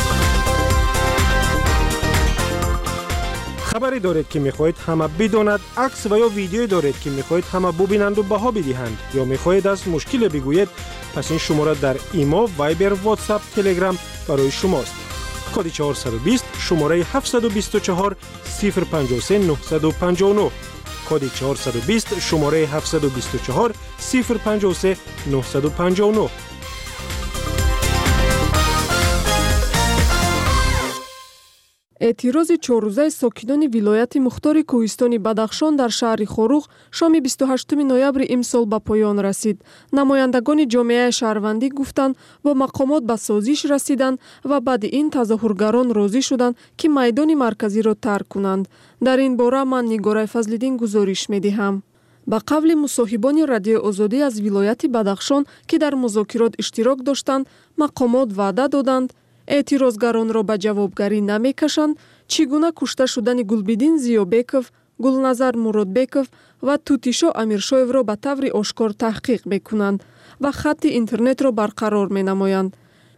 S3: خبری دارید که می‌خواهید همه بداند، عکس و یا ویدیویی دارید که می‌خواهید همه ببینند و بها بدهند یا می‌خواهید از مشکل بگویید، پس این شماره در ایما، وایبر، واتساپ، تلگرام برای شماست. کد 420 شماره 724 053 959 کد 420 شماره 724 053 959.
S1: эътирози чоррӯзаи сокинони вилояти мухтори кӯҳистони Бадахшон дар шаҳри Хорух шоми 28 ноябри имсол ба поён расид. Намояндагони ҷомеаи шаҳрвандӣ гуфтанд, бо мақомот ба созиш расиданд ва баъди ин тазоҳургарон розӣ шуданд, ки майдони марказиро тарк кунанд. Дар ин бора ман Нигораи Фазлиддин гузориш медиҳам. ба қавли мусоҳибони Радиои Озодӣ аз вилояти Бадахшон, ки дар музокирот иштирок доштанд, мақомот ваъда доданд, эътирозгаронро ба ҷавобгарӣ намекашанд, чӣ гуна кушта шудани Гулбидин Зиёбеков, Гулназар Муродбеков ва Тутишо Амиршоевро ба таври ошкор таҳқиқ мекунанд ва хатти интернетро барқарор менамоянд.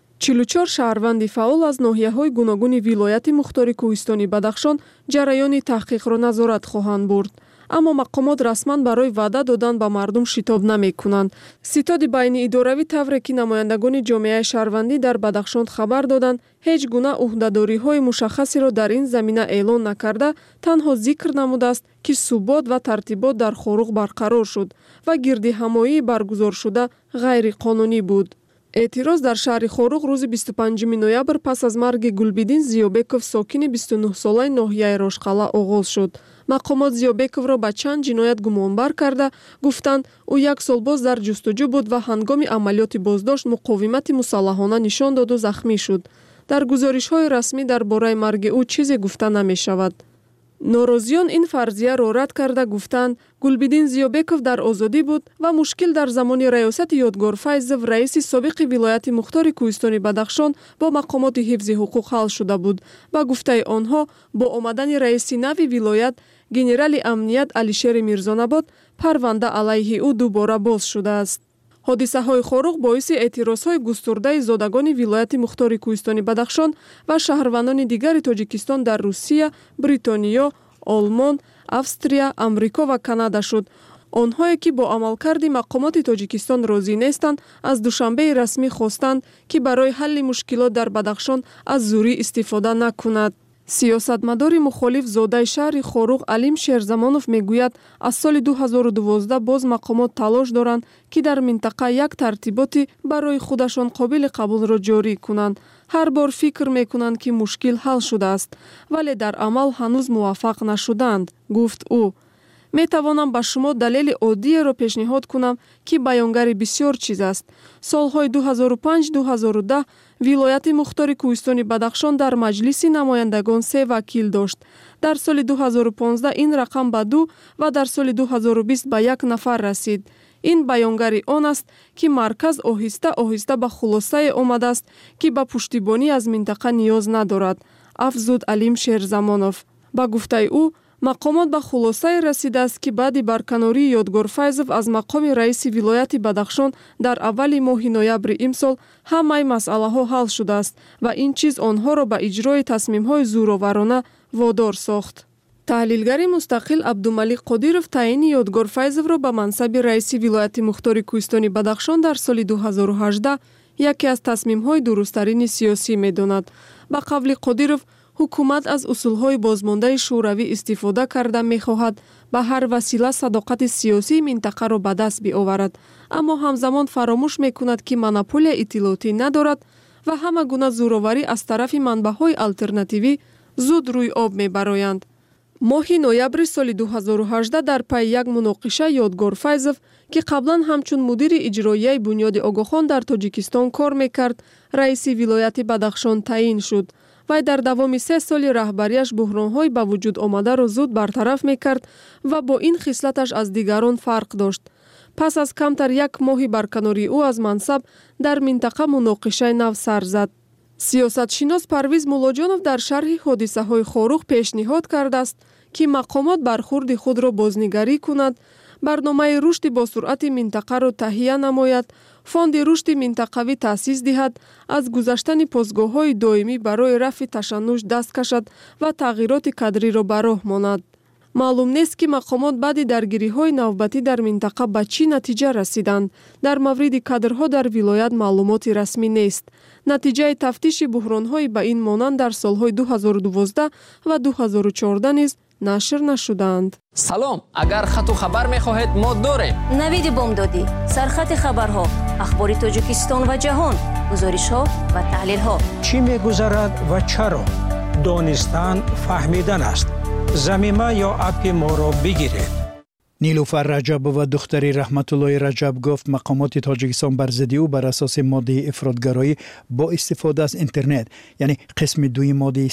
S1: 44 шаҳрванди фаъол аз ноҳияҳои гуногуни вилояти мухтори кӯҳистони Бадахшон ҷараёни таҳқиқро назорат хоҳанд бурд. аммо мақомот расман барои ваъда додан ба мардум шитоб намекунанд. ситоди байниидоравӣ тавре ки намояндагони ҷомеаи шаҳрвандӣ дар Бадахшон хабар доданд, ҳеҷ гуна уҳдадориҳои мушаххасеро дар ин замина эълон накарда, танҳо зикр намудааст, ки субот ва тартибот дар Хорух барқарор шуд ва гирдиҳамоии баргузоршуда ғайриқонунӣ буд. эътироз дар шаҳри Хорух рӯзи 25 ноябр пас аз марги Гулбидин Зиёбеков сокини 29-солаи ноҳияи Рошқала оғоз шуд. мақомот Зиёбековро ба чанд ҷиноят гумонбар карда, гуфтанд, ӯ 1 сол боз дар ҷустуҷӯ буд ва ҳангоми амалиёти боздошт муқовимати мусаллаҳона нишон доду захмӣ шуд. дар гузоришҳои расмӣ дар бораи марги ӯ чизе гуфта намешавад. норозиён ин фарзияро рад карда гуфтанд, Гулбидин Зиёбеков дар озодӣ буд ва мушкил дар замони раёсати Ёдгор Файзов, раиси собиқи вилояти мухтори кӯҳистони Бадахшон, бо мақомоти ҳифзи ҳуқуқ ҳал шуда буд. ба гуфтаи онҳо, бо омадани раиси нави вилоят, генерали амният Алишери Мирзонабод, парванда алайҳи ӯ дубора боз шудааст. ҳодисаҳои Хорух боиси эътирозҳои густурдаи зодагони вилояти мухтори кӯҳистони Бадахшон ва шаҳрвандони дигари Тоҷикистон дар Русия, Бритониё, Олмон, Австрия, Амрико ва Канада шуд. онҳое ки бо амалкарди мақомоти Тоҷикистон розӣ нестанд, аз душанбеи расмӣ хостанд, ки барои ҳалли мушкилот дар Бадахшон аз зурӣ истифода накунад. сиёсатмадори мухолиф зодаи шаҳри Хорух Алим Шерзамонов мегӯяд, аз соли 2012 боз мақомот талош доранд, ки дар минтақа як тартиботи барои худашон қобили қабулро ҷорӣ кунанд. ҳар бор фикр мекунанд, ки мушкил ҳал шудааст, вале дар амал ҳанӯз муваффақ нашуданд, гуфт ӯ. метавонам ба шумо далели оддиеро пешниҳод кунам, ки баёнгари бисёр чиз аст. солҳои 2005-2010 вилояти мухтори кӯҳистони Бадахшон дар маҷлиси намояндагон 3 вакил дошт. дар соли 2015 ин рақам ба 2 ва дар соли 2020 ба 1 нафар расид. ин баёнгари он аст, ки марказ оҳиста оҳиста ба хулосае омадааст, ки ба пуштибонӣ аз минтақа ниёз надорад, афзуд Алим Шерзамонов. ба гуфтаи ӯ, мақомот ба хулосае расидааст, ки баъди барканории Ёдгор Файзов аз мақоми раиси вилояти Бадахшон дар аввали моҳи ноябри имсол ҳамаи масъалаҳо ҳал шудааст ва ин чиз онҳоро ба иҷрои тасмимҳои зӯроварона водор сохт. таҳлилгари мустақил Абдумалик Қодиров таъини Ёдгор Файзовро ба мансаби раиси вилояти мухтори кӯҳистони Бадахшон дар соли 2018 яке аз тасмимҳои дурусттарини сиёсӣ медонад. ба қавли Қодиров, ҳукумат аз усулҳои бозмондаи шӯравӣ истифода карда мехоҳад ба ҳар васила садоқати сиёсии минтақаро ба даст биоварад, аммо ҳамзамон фаромӯш мекунад, ки монополия иттилоотӣ надорад ва ҳама гуна зӯроварӣ аз тарафи манбаъҳои алтернативӣ зуд рӯй об мебароянд. моҳи ноябри соли 2018 дар пайи як муноқиша Ёдгор Файзов, ки қаблан ҳамчун мудири иҷроияи Бунёди Огохон дар Тоҷикистон кор мекард, раиси вилояти Бадахшон таъин шуд. вай дар давоми 3 соли раҳбарияш буҳронҳои ба вуҷуд омадаро зуд бартараф мекард ва бо ин хислаташ аз дигарон фарқ дошт. пас аз камтар 1 моҳи барканории ӯ аз мансаб, дар минтақа муноқишаи нав сар зад. сиёсатшинос Парвиз Муллоҷонов дар шарҳи ҳодисаҳои Хорух пешниҳод кардааст, ки мақомот бархурди худро бознигарӣ кунад, барномаи рушди босуръати минтақаро таҳия намояд, фонди рушди минтақавӣ таъсис диҳад, аз гузаштани постгоҳҳои доимӣ барои рафъи ташаннуш даст кашад ва тағйироти кадриро ба роҳ монад. маълум нест, ки мақомот баъди даргириҳои навбатӣ дар минтақа ба чӣ натиҷа расиданд. дар мавриди кадрҳо дар вилоят маълумоти расмӣ нест. натиҷаи тафтиши буҳронҳои ба ин монанд дар солҳои 2012 ва 2014 низ нашр нашуданд.
S7: салом, агар хату хабар мехоҳед мо дорем.
S8: навиди бомдодӣ, сархати хабарҳо, ахбори Тоҷикистон ва ҷаҳон, гузоришҳо ва таҳлилҳо.
S5: чӣ мегузарад ва чаро? دانستن فهمیدن است. ضمیمه یا اپ ما را بگیرید.
S6: نیلوفر رجب و دختری رحمت الله رجب گفت مقامات تاجیکستان بر ضد او بر اساس ماده افراطگرایی با استفاده از اینترنت یعنی قسم 2 ماده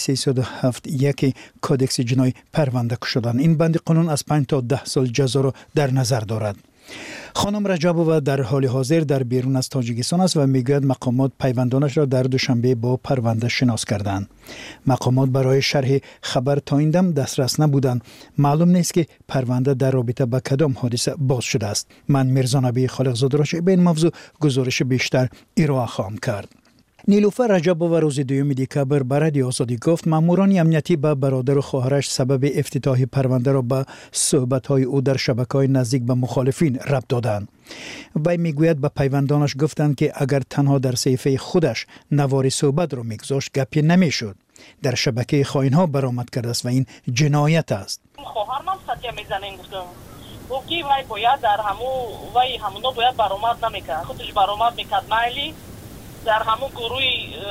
S6: 307(1) کودکس جنایی پرونده شدند. این بند قانون از 5 تا 10 سال جزا را در نظر دارد. خانم رجبووا در حال حاضر در بیرون از تاجیکستان است و میگوید مقامات پیوندانش را در دوشنبه با پرونده شناس کردند. مقامات برای شرح خبر تا این دم دسترس نبودند. معلوم نیست که پرونده در رابطه با کدام حادثه باز شده است. من میرزا نبی خالقزاده را به این موضوع گزارش بیشتر ارائه خواهم کرد. نیلوفر رجبووا روز 2 دکبر بر رادیو آزادی گفت ماموران امنیتی به برادر و خواهرش سبب افتتاح پرونده را به صحبت‌های او در شبکه‌های نزدیک به مخالفین ربط دادند. وی میگوید به پیوندانش گفتند که اگر تنها در صحیفه خودش نوار صحبت را میگذاشت گپی نمیشد. در شبکه خائن‌ها برآمد کرده است و این جنایت است.
S10: خواهرم ستیا میزنه گفتم وکی وی باید در همونو باید برآمد نمیکرد. خودش برآمد میکرد مایلی در همون گروهی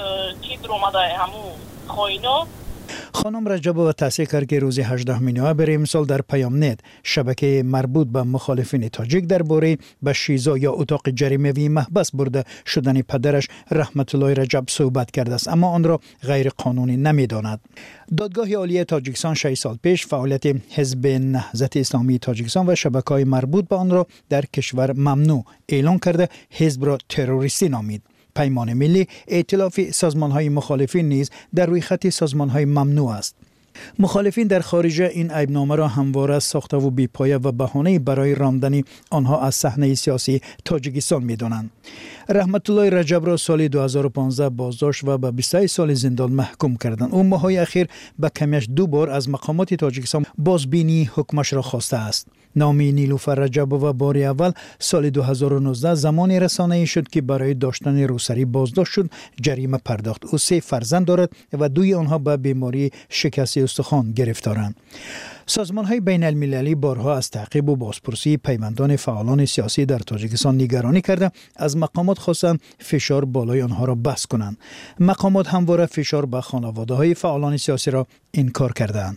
S10: کی در اومده همون خائنا.
S6: خانم رجبووا توصیه کرد که روز 18 نوامبر امسال در پیام نت شبکه مربوط به مخالفین تاجیک درباره به شیزا یا اتاق جریمه‌ای محبس برده شدن پدرش رحمت الله رجب صحبت کرده است اما آن را غیر قانونی نمی‌داند. دادگاه عالی تاجیکستان 6 سال پیش فعالیت حزب نهضت اسلامی تاجیکستان و شبکه‌های مربوط به آن را در کشور ممنوع اعلام کرده حزب را تروریستی نامید. پیمان ملی ائتلاف سازمان‌های مخالفین نیز در روی خط سازمان‌های ممنوع است. مخالفین در خارج این عیبنامه را همواره ساخته و بی‌پایه و بهانه‌ای برای راندن آنها از صحنه سیاسی تاجیکستان می‌دانند. رحمت الله رجب را سال 2015 بازداشت و به 23 سال زندان محکوم کردند. او ماه‌های اخیر به کمیش 2 بار از مقامات تاجیکستان بازبینی حکمش را خواسته است. نام نیلوفر رجبووا بار اول سال 2019 زمانی رسانه‌ای شد که برای داشتن روسری بازداشت شد، جریمه پرداخت. او 3 فرزند دارد و 2 آنها به بیماری شکست استخوان گرفتارند. سازمان‌های بین المللی بارها از تعقیب و بازپرسی پیوندان فعالان سیاسی در تاجیکستان نگرانی کرده از مقامات خواستند فشار بالای آنها را بس کنند. مقامات همواره فشار به خانواده‌های فعالان سیاسی را انکار کردند.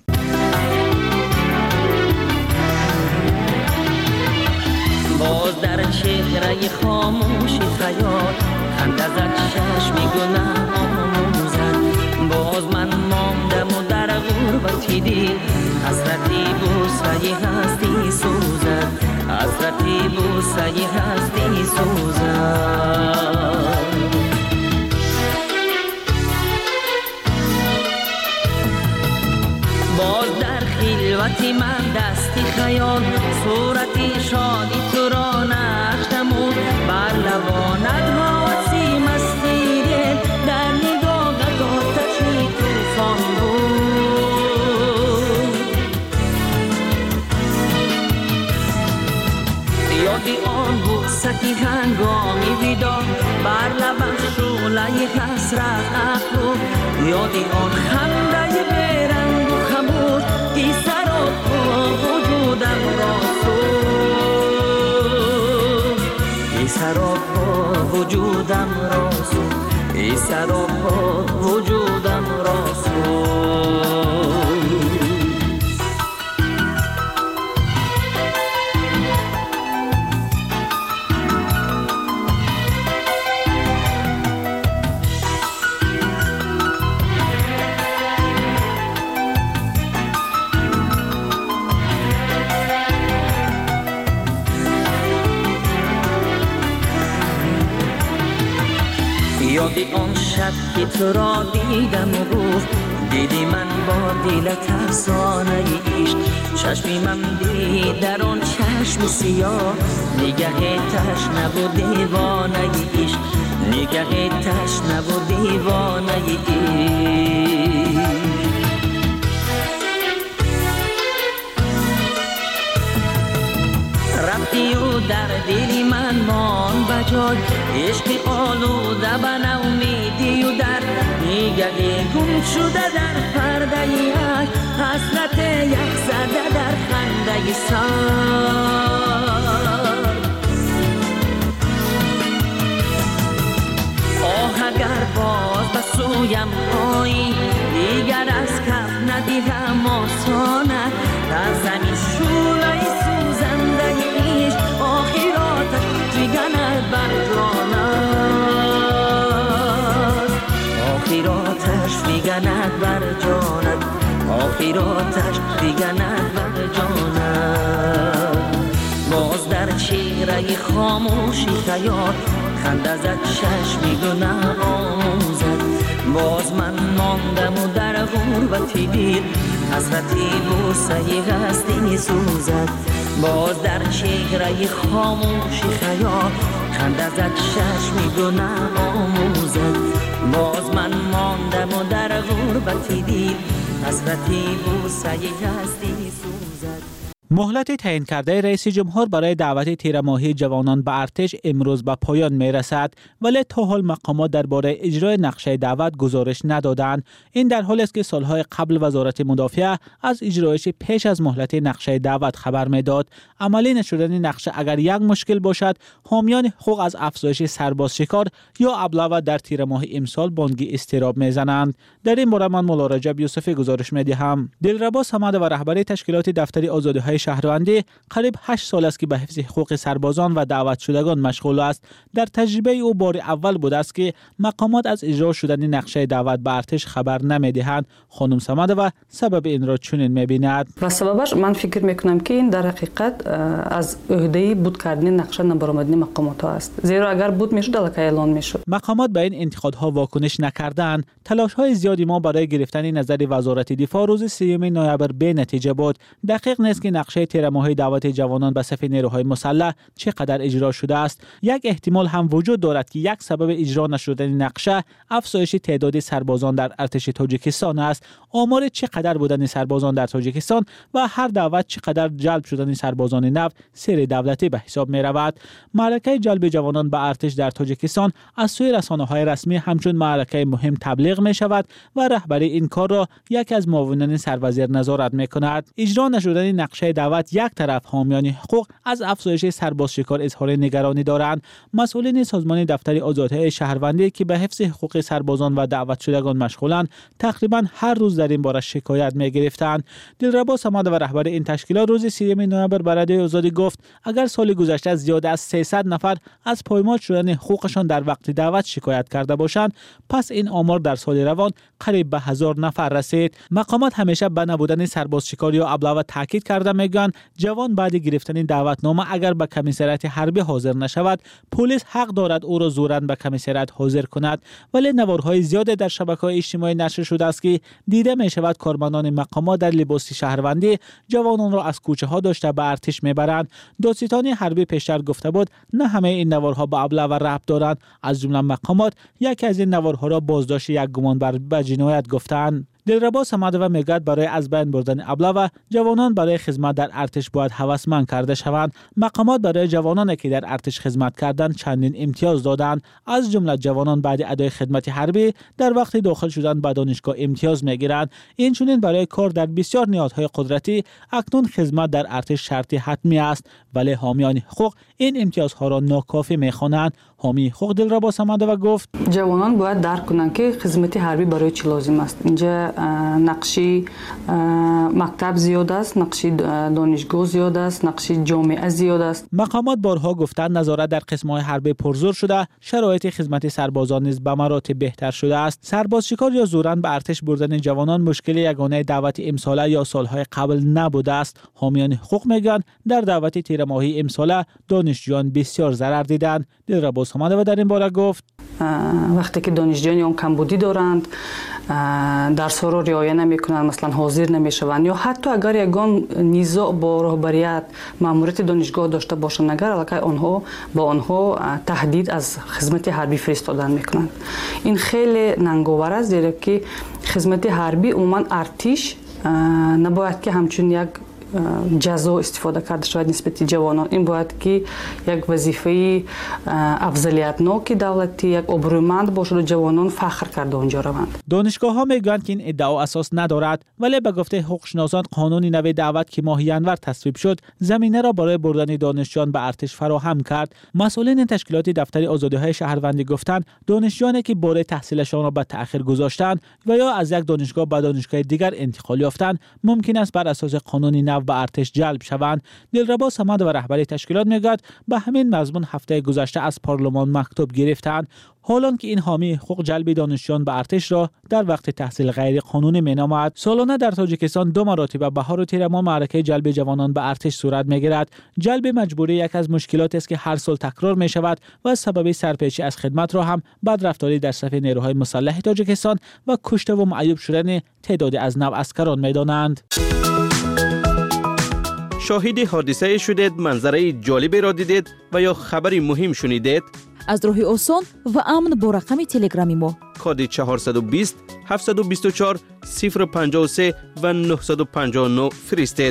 S12: باز در چهره خاموشی خیال خنده زد چشمی گناه آموزد باز من ماندم و در غربتی دل حسرتی بوسه هستی سوزد حسرتی بوسه هستی سوزد باز در خلوتی من دستی خیال صورتی شادی تو را نشتمون بر لبانت حواسی مستی دل در نگاهت آتشی توفان بود یادی آن بوستی هنگامی ویدا بر لبم شعله حسرت اخلو یادی آن خنده برنگ و خموش ای سراپا وجودم را سوز ای سراپا وجودم را سوز ای سراپا وجودم را سوز یادی آن شب که تو را دیدم و گفت دیدی من با دلت افسانه عشق چشمی من دید در آن چشم سیاه نگه تشنه و دیوانه عشق نگه تشنه و دیوانه عشق رفتی و در دلی من مان بجای عشق آلوده به نومیدی و در نگه گم شده در پرده عشق حسرت یک زده در خنده سر آه اگر باز به سویم آیی دیگر از کف ندیدم آسانه در زمین شولای سوزنده ایش آخراتش دیگرت بر جانت آخراتش دیگرت بر جانت آخراتش دیگرت بر جانت باز در چهره خاموشی خیال خنده زد چشمی گناه آموزد باز من ماندم و در غربتی دیر حسرتی بوسه هستی سوزد باز در چهره خاموشی خیال خنده زد چشمی گناه آموزد باز من ماندم و در غربتی دیر حسرتی بوسه هستی سوزد.
S4: مهلت تعیین کرده رئیس جمهور برای دعوت تیره‌ماهی جوانان به ارتش امروز به پایان می‌رسد، ولی تا حال مقامات درباره اجرای نقشه دعوت گزارش ندادند. این در حالی است که سالهای قبل وزارت مدافعه از اجرایش پیش از مهلت نقشه دعوت خبر می‌داد. عملی نشدن نقشه اگر یک مشکل باشد، حامیان حقوق از افزایش سرباز شکار یا ابله در تیره‌ماهی امسال بانگی اضطراب می‌زنند. در این باره من مولا رجب یوسفی گزارش می‌دهم. دلربا صمد و رهبری تشکیلات دفتر آزادی‌های شهروندی قریب 8 سال است که به حفظ حقوق سربازان و دعوت شدگان مشغول است. در تجربه او بار اول بوده است که مقامات از اجرا شدن نقشه دعوت به ارتش خبر نمی‌دهند. خانم صمد و سبب این را چنین می‌بیند.
S9: و سببش من فکر می‌کنم که این در حقیقت از عهده بود کردن نقشه نبرآمدن مقامات است. زیرا اگر بود میشد الکی اعلان میشد.
S4: مقامات به این انتقادها واکنش نکردند. تلاش‌های زیادی ما برای گرفتن نظر وزارت دفاع روز 3 نوامبر به نتیجه بود. دقیق نیست که نقشه تیره‌ماهی دعوت جوانان به صف نیروهای مسلح چقدر اجرا شده است. یک احتمال هم وجود دارد که یک سبب اجرا نشدن نقشه افزایش تعداد سربازان در ارتش تاجیکستان است. آمار چقدر بودن سربازان در تاجیکستان و هر دعوت چقدر جلب شدن سربازان نو سیر دولتی به حساب می رود. معرکه جلب جوانان به ارتش در تاجیکستان از سوی رسانه‌های رسمی همچون معرکه مهم تبلیغ می شود و رهبری این کار را یکی از معاونان سروزیر نظارت می کند. اجرا نشدن نقشه دعوت یک طرف، حامیان حقوق از افزایش سرباز شکار اظهار نگرانی دارند. مسئولین سازمان دفتر آزادی‌های شهروندی که به حفظ حقوق سربازان و دعوت شدگان مشغولند تقریبا هر روز در این باره شکایت می‌گرفتند. دلربا صمد و رهبر این تشکیلات روز 3 نوامبر به رادیوی آزادی گفت اگر سال گذشته زیاد از 300 نفر از پایمال شدن حقوقشان در وقت دعوت شکایت کرده باشند، پس این آمار در سال روان قریب به 1000 نفر رسید. مقامات همیشه به نبودن سرباز شکار یا ابله تاکید کرده میگن جوان بعد گرفتن دعوتنامه اگر به کمیسریات حربی حاضر نشود، پلیس حق دارد او را زوراً به کمیسریات حاضر کند. ولی نوارهای زیاد در شبکه‌های اجتماعی نشر شده است که دیده می شود کارمندان مقامات در لباس شهروندی جوانان را از کوچه ها داشته به ارتش میبرند. دادستانی حربی پیشتر گفته بود نه همه این نوارها به ابله و ربط دارند. از جمله مقامات یکی از این نوارها را بازداشت یک گمانبر به جنایت گفتند. دلربا صمد و میگوید برای از بین بردن ابله و جوانان برای خدمت در ارتش باید هوسمند کرده شوند. مقامات برای جوانانی که در ارتش خدمت کردند چندین امتیاز دادند. از جمله جوانان بعد ادای خدمت حربی در وقت داخل شدن به دانشگاه امتیاز میگیرند. این چنین برای کار در بسیار نیازهای قدرتی اکنون خدمت در ارتش شرطی حتمی است، ولی حامیان حقوق این امتیازها را ناکافی میخوانند. حامی حقوق دلربا صمد و گفت
S9: جوانان باید درک کنند که خدمت حربی برای چی لازم است. اینجا نقشی مکتب زیاد است، نقشی دانشگاه زیاد است، نقشی جامعه زیاد است.
S4: مقامات بارها گفتند نظارت در قسم‌های حربی پرزور شده، شرایط خدمت سربازان نیز به مراتب بهتر شده است. سرباز شکار یا زوراً به ارتش بردن جوانان مشکل یگانه دعوت امساله یا سالهای قبل نبوده است. حامیان حقوق میگن در دعوت تیره‌ماهی امساله دانشجویان بسیار ضرر دیدند. دلربا صمد و در این باره گفت
S9: وقتی که دانشجویان اون کمبودی دارند، درس‌ها را رعایت نمی‌کنند، مثلا حاضر نمی‌شوند، یا حتی اگر یگان نزاع با رهبریت ماموریت دانشگاه داشته باشند، اگر الکی آنها تهدید از خدمت حربی فرستادن می‌کنند. این خیلی ننگاور است، زیرا که خدمت حربی عموما ارتش نباید که همچون یک ҷазо истифода карда шавад нисбати ҷавонон. Ин бояд ки як вазифаи афзалиятноки давлатӣ, як обрӯйманд бошад, ҷавонон фахр карда онҷо раванд.
S4: دانشگاه‌ها میگویند که این ادعا اساس ندارد، ولی به گفته حقوقشناسان قانون نو دعوت که ماه ژانویه تصویب شد زمینه را برای بردن دانشجویان به ارتش فراهم کرد. مسئولین تشکیلات دفتر آزادی‌های شهروندی گفتند دانشجویانی که برای تحصیلشان را به تأخیر گذاشتند و یا از یک دانشگاه به دانشگاه دیگر انتقال یافتند ممکن است بر اساس قانون نو به ارتش جلب شوند. دلربا صمد و رهبر تشکیلات میگوید به همین مضمون هفته گذشته از پارلمان مکتوب گرفتند، حالان که این حامی حقوق جلب دانشجویان به ارتش را در وقت تحصیل غیر قانونی مینامد. سالانه در تاجیکستان 2 مراتب بهار و تیر ماه معرکه جلب جوانان به ارتش صورت میگیرد. جلب مجبوری یک از مشکلات است که هر سال تکرار می شود و سبب سرپیچی از خدمت را هم بدرفتاری در صف نیروهای مسلح تاجیکستان و کشته و معیوب شدن تعدادی از نواسکران میدانند.
S11: شاهد حادثه شدید، منظره جالبی را دیدید و یا خبری مهم شنیدید؟
S15: از راه آسان و امن با رقم تلگرامی ما
S11: کد 420 724 053 و 959 فرستید.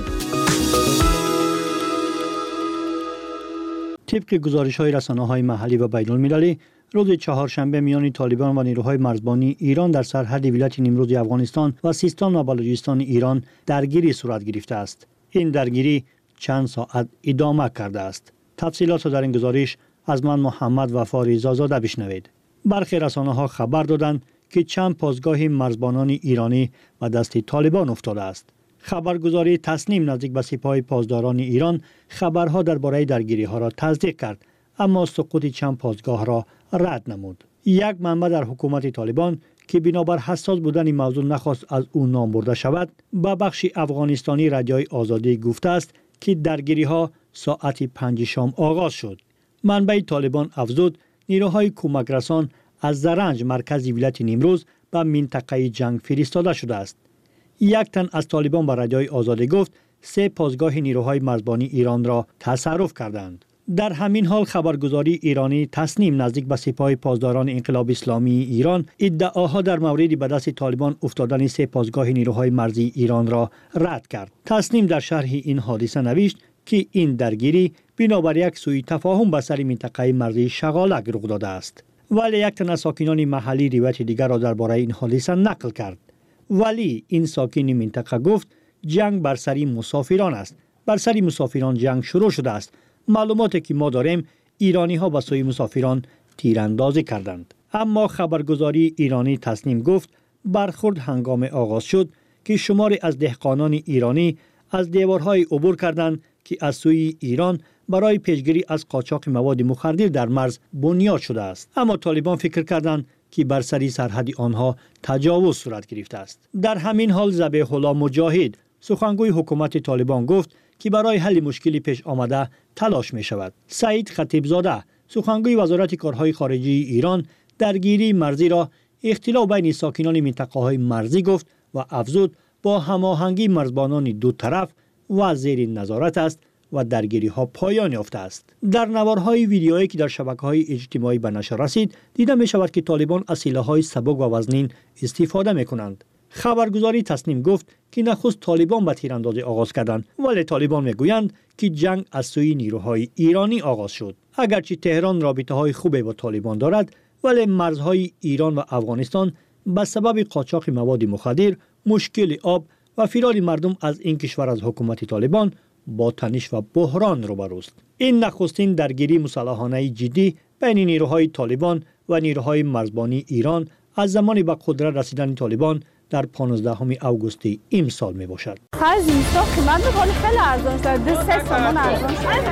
S6: طبق گزارش‌های رسانه‌های محلی و بین‌المللی، روز چهارشنبه میان طالبان و نیروهای مرزبانی ایران در سرحد ولایت نیمروز افغانستان و سیستان و بلوچستان ایران درگیری صورت گرفته است. این درگیری چند ساعت ادامه کرده است. تفصیلات را در این گزارش از من محمد وفا رضازاده بشنوید. برخی رسانه‌ها خبر دادند که چند پاسگاه مرزبانان ایرانی و دست طالبان افتاده است. خبرگزاری تسنیم نزدیک به سپاه پاسداران ایران خبرها درباره درگیری‌ها را تصدیق کرد، اما سقوط چند پاسگاه را رد نمود. یک منبع در حکومت طالبان که بنابر حساس بودن موضوع نخواست از او نام برده شود، به بخش افغانستانی رادیوی آزادی گفته است که درگیری‌ها ساعت 5 شام آغاز شد. منبع طالبان افزود نیروهای کمک رسان از زرنج مرکز ولایت نیمروز به منطقه جنگ فرستاده شده است. یک تن از طالبان به رادیوی آزادی گفت 3 پاسگاه نیروهای مرزبانی ایران را تصرف کردند. در همین حال خبرگزاری ایرانی تسنیم نزدیک به سپاه پاسداران انقلاب اسلامی ایران ادعاها در مورد به دست طالبان افتادن 3 پاسگاه نیروهای مرزی ایران را رد کرد. تسنیم در شرح این حادثه نوشت که این درگیری بنابر یک سوء تفاهم به سر منطقه مرزی شغالک رخ داده است. ولی یک تن از ساکنان محلی روایت دیگر را درباره این حادثه نقل کرد. ولی این ساکن منطقه گفت جنگ بر سر مسافران است. بر سر مسافران جنگ شروع شده است. معلوماتی که ما داریم ایرانی ها به سوی مسافران تیراندازی کردند. اما خبرگزاری ایرانی تسنیم گفت برخورد هنگام آغاز شد که شماری از دهقانان ایرانی از دیوارهای عبور کردند که از سوی ایران برای پیشگیری از قاچاق مواد مخدر در مرز بنیاد شده است. اما طالبان فکر کردند که بر سری سرحد آنها تجاوز صورت گرفته است. در همین حال ذبیح الله مجاهد سخنگوی حکومت طالبان گفت که برای حل مشکلی پیش آمده تلاش می شود. سعید خطیب زاده سخنگوی وزارت کارهای خارجه ایران درگیری مرزی را اختلاف بین ساکنان منطقه های مرزی گفت و افزود با هماهنگی مرزبانان دو طرف و زیر نظارت است و درگیری ها پایان یافته است. در نوارهای ویدیویی که در شبکه‌های اجتماعی به نشر رسید دیده می شود که طالبان از سلاح‌های سبک و وزنین استفاده می کنند. خبرگزاری تسنیم گفت که نخست طالبان به تیراندازی آغاز کردند، ولی طالبان میگویند که جنگ از سوی نیروهای ایرانی آغاز شد. اگرچه تهران رابطه‌های خوبی با طالبان دارد، ولی مرزهای ایران و افغانستان به سبب قاچاق مواد مخدر، مشکل آب و فرار مردم از این کشور از حکومت طالبان با تنش و بحران روبروست. این نخستین درگیری مسلحانه جدی بین نیروهای طالبان و نیروهای مرزبانی ایران از زمان به قدرت رسیدن طالبان در 15 اوگوست امسال می باشد.
S13: خرج اینستا قیمت بخوری خیلی ارزان شده. 3 تومان ارزان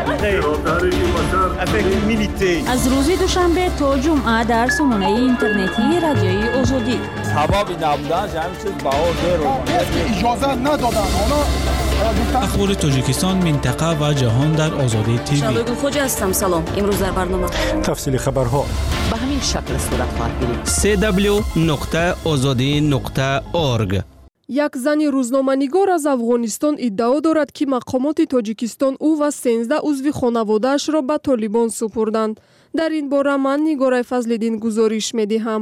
S13: شده.
S15: از روز دوشنبه تا جمعه در سامانه اینترنتی رادیوی آزادی.
S14: سبب نبودن همین چیز بهار داره.
S24: اجازه ندادن.
S4: اخبار تاجیکستان، منطقه و جهان در آزادی تیوی.
S8: شادو خوج هستم. سلام. امروز در برنامه
S24: تفصیل خبرها
S8: به همین شکل صورت خواهد گرفت.
S11: www.azadi.org.
S1: یک زن روزنامه‌نگار از افغانستان ادعا دارد که مقامات تاجیکستان او و 13 عضو خانواده‌اش را به طالبان سپردند. در این باره من نگارای فضل‌الدین گزارش می‌دهم.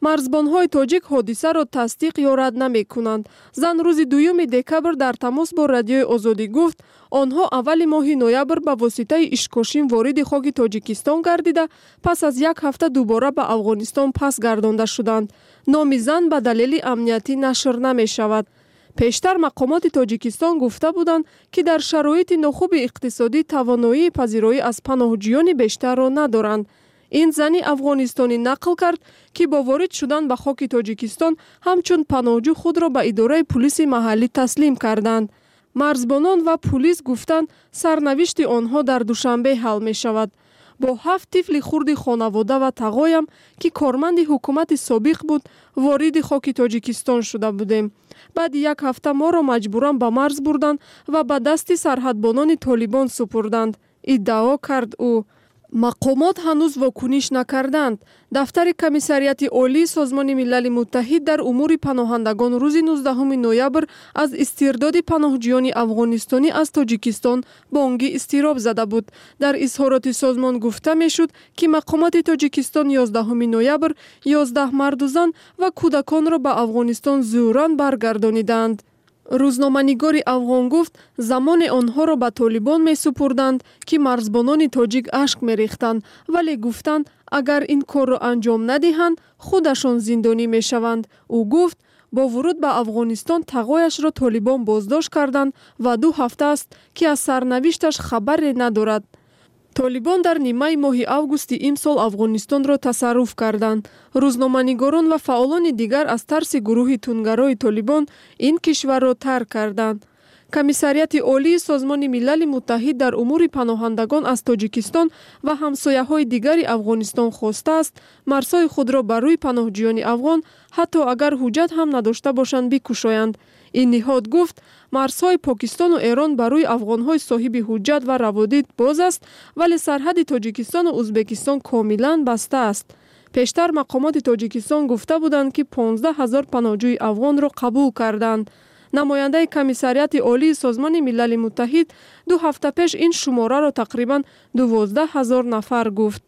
S1: марзбонҳои тоҷик ҳодисаро тасдиқ ё рад намекунанд. Зан рӯзи 2 декабр дар тамос бо радиои Озодӣ гуфт, онҳо аввали моҳи ноябр ба воситаи ишкошин вориди хоки Тоҷикистон гардида, пас аз 1 ҳафта дубора ба Афғонистон пас гардонда шуданд. номи зан ба далели амниятӣ нашр намешавад. пештар мақомоти Тоҷикистон гуфта буданд, ки дар шароити нохуби иқтисодӣ тавоноии пазироӣ аз паноҳҷӯёни бештарро надоранд. ин зани афғонистонӣ нақл кард, ки бо ворид шудан ба хоки Тоҷикистон ҳамчун паноҳҷӯ худро ба идораи пулиси маҳаллӣ таслим карданд. марзбонон ва пулис гуфтанд, сарнавишти онҳо дар Душанбе ҳал мешавад. бо 7 тифли хурди хонавода ва тағоям, ки корманди ҳукумати собиқ буд, вориди хоки Тоҷикистон шуда будем. баъди 1 ҳафта моро маҷбуран ба марз бурданд ва ба дасти сарҳадбонони Толибон супурданд, иддао кард ӯ. мақомот ҳанӯз вокуниш накарданд. дафтари комиссарияти олии Созмони Милали Муттаҳид дар умури паноҳандагон рӯзи 19 ноябр аз истирдоди паноҳҷӯёни афғонистонӣ аз Тоҷикистон бонги изтироб зада буд. дар изҳороти созмон гуфта мешуд, ки мақомоти Тоҷикистон 11 ноябр 11 марду зан ва кӯдаконро ба Афғонистон зӯран баргардониданд. рӯзноманигори афғон гуфт, замоне онҳоро ба Толибон месупурданд, ки марзбонони тоҷик ашк мерехтанд, вале гуфтанд, агар ин корро анҷом надиҳанд, худашон зиндонӣ мешаванд. ӯ гуфт, бо вуруд ба Афғонистон тағояшро Толибон боздошт карданд ва 2 ҳафта аст, ки аз сарнавишташ хабаре надорад. Толибон дар нимаи моҳи августи имсол Афғонистонро тасарруф карданд. рӯзноманигорон ва фаъолони дигар аз тарси гурӯҳи тунгарои Толибон ин кишварро тарк карданд. комиссарияти олии Созмони Милали Муттаҳид дар умури паноҳандагон аз Тоҷикистон ва ҳамсояҳои дигари Афғонистон хостааст, марзҳои худро ба рӯи паноҳҷӯёни афғон, ҳатто агар ҳуҷҷат ҳам надошта бошанд, бикушоянд. ин ниҳод гуфт, марзҳои Покистону Эрон ба рӯи афғонҳои соҳиби ҳуҷҷат ва раводид боз аст, вале сарҳади Тоҷикистону Узбекистон комилан баста аст. пештар мақомоти Тоҷикистон гуфта буданд, ки 15 000 паноҳҷӯи афғонро қабул карданд. намояндаи комиссарияти олии Созмони Милали Муттаҳид 2 ҳафта пеш ин шумораро тақрибан 12 000 нафар гуфт.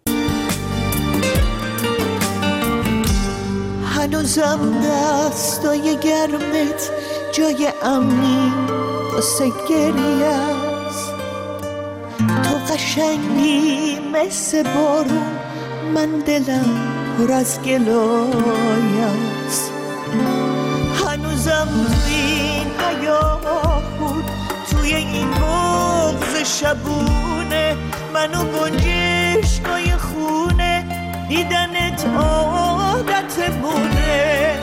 S16: هنوزم دستای گرمت جای امنی واسه گریه است تو قشنگی مثل بارون من دلم پر از گلای است هنوزم توی این حیاهود توی این بغض شبونه منو گنجشکای خونه دیدنت عادت بونه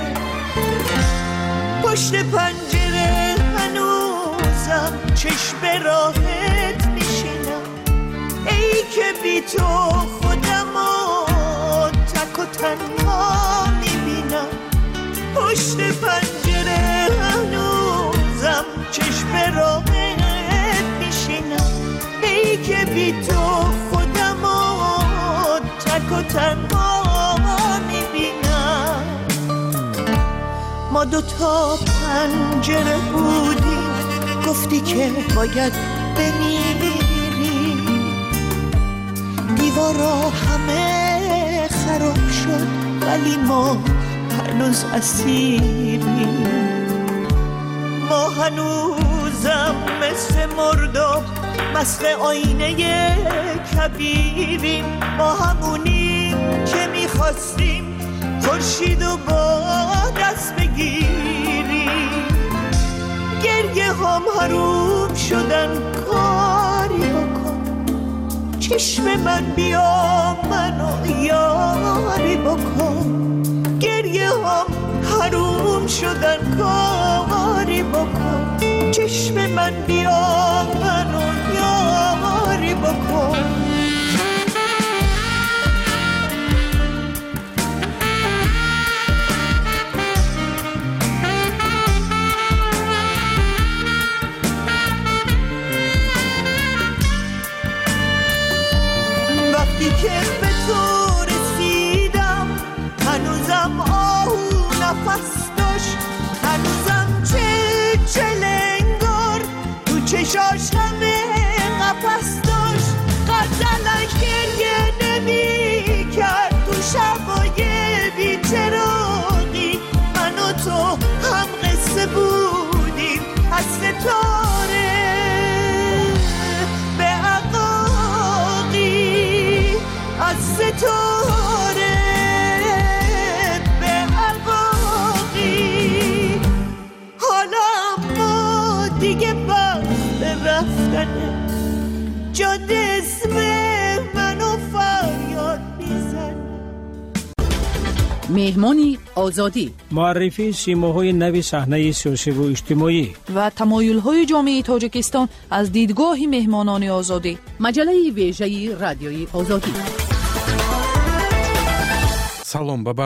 S16: پشت پنجره هنوزم چشم راحت میشینم ای که بی تو خودمو تک و تنها میبینم پشت پنجره هنوزم چشم راحت میشینم ای که بی تو خودمو تک و تنها میبینم ما 2 تا پنجره بودیم گفتی که باید بمیری دیوارا همه خراب شد ولی ما هنوز اسیریم ما هنوزم مثل مرداب مثل آینه کبیریم ما همونیم که میخواستیم خورشیدو با دست بگیریم گریه هم حروم شدن کاری بکن چشم من بیا منو یاری بکن گریه هم حروم شدن کاری بکن چشم من بیا منو یاری بکن وقتی که به تو رسیدم هنوزم آهو نفس داشت هنوزم چلنگار تو چشاش همه قفس داشت غزلش گریه نمی کرد تو شبای بی‌چرا
S15: مهمانی آزادی،
S5: معرفی سیماهای نوی صحنه سیاسی و اجتماعی
S15: و تمایل‌های جامعه تاجیکستان از دیدگاه مهمانان آزادی. مجله ویژه رادیوی آزادی.
S17: سلام.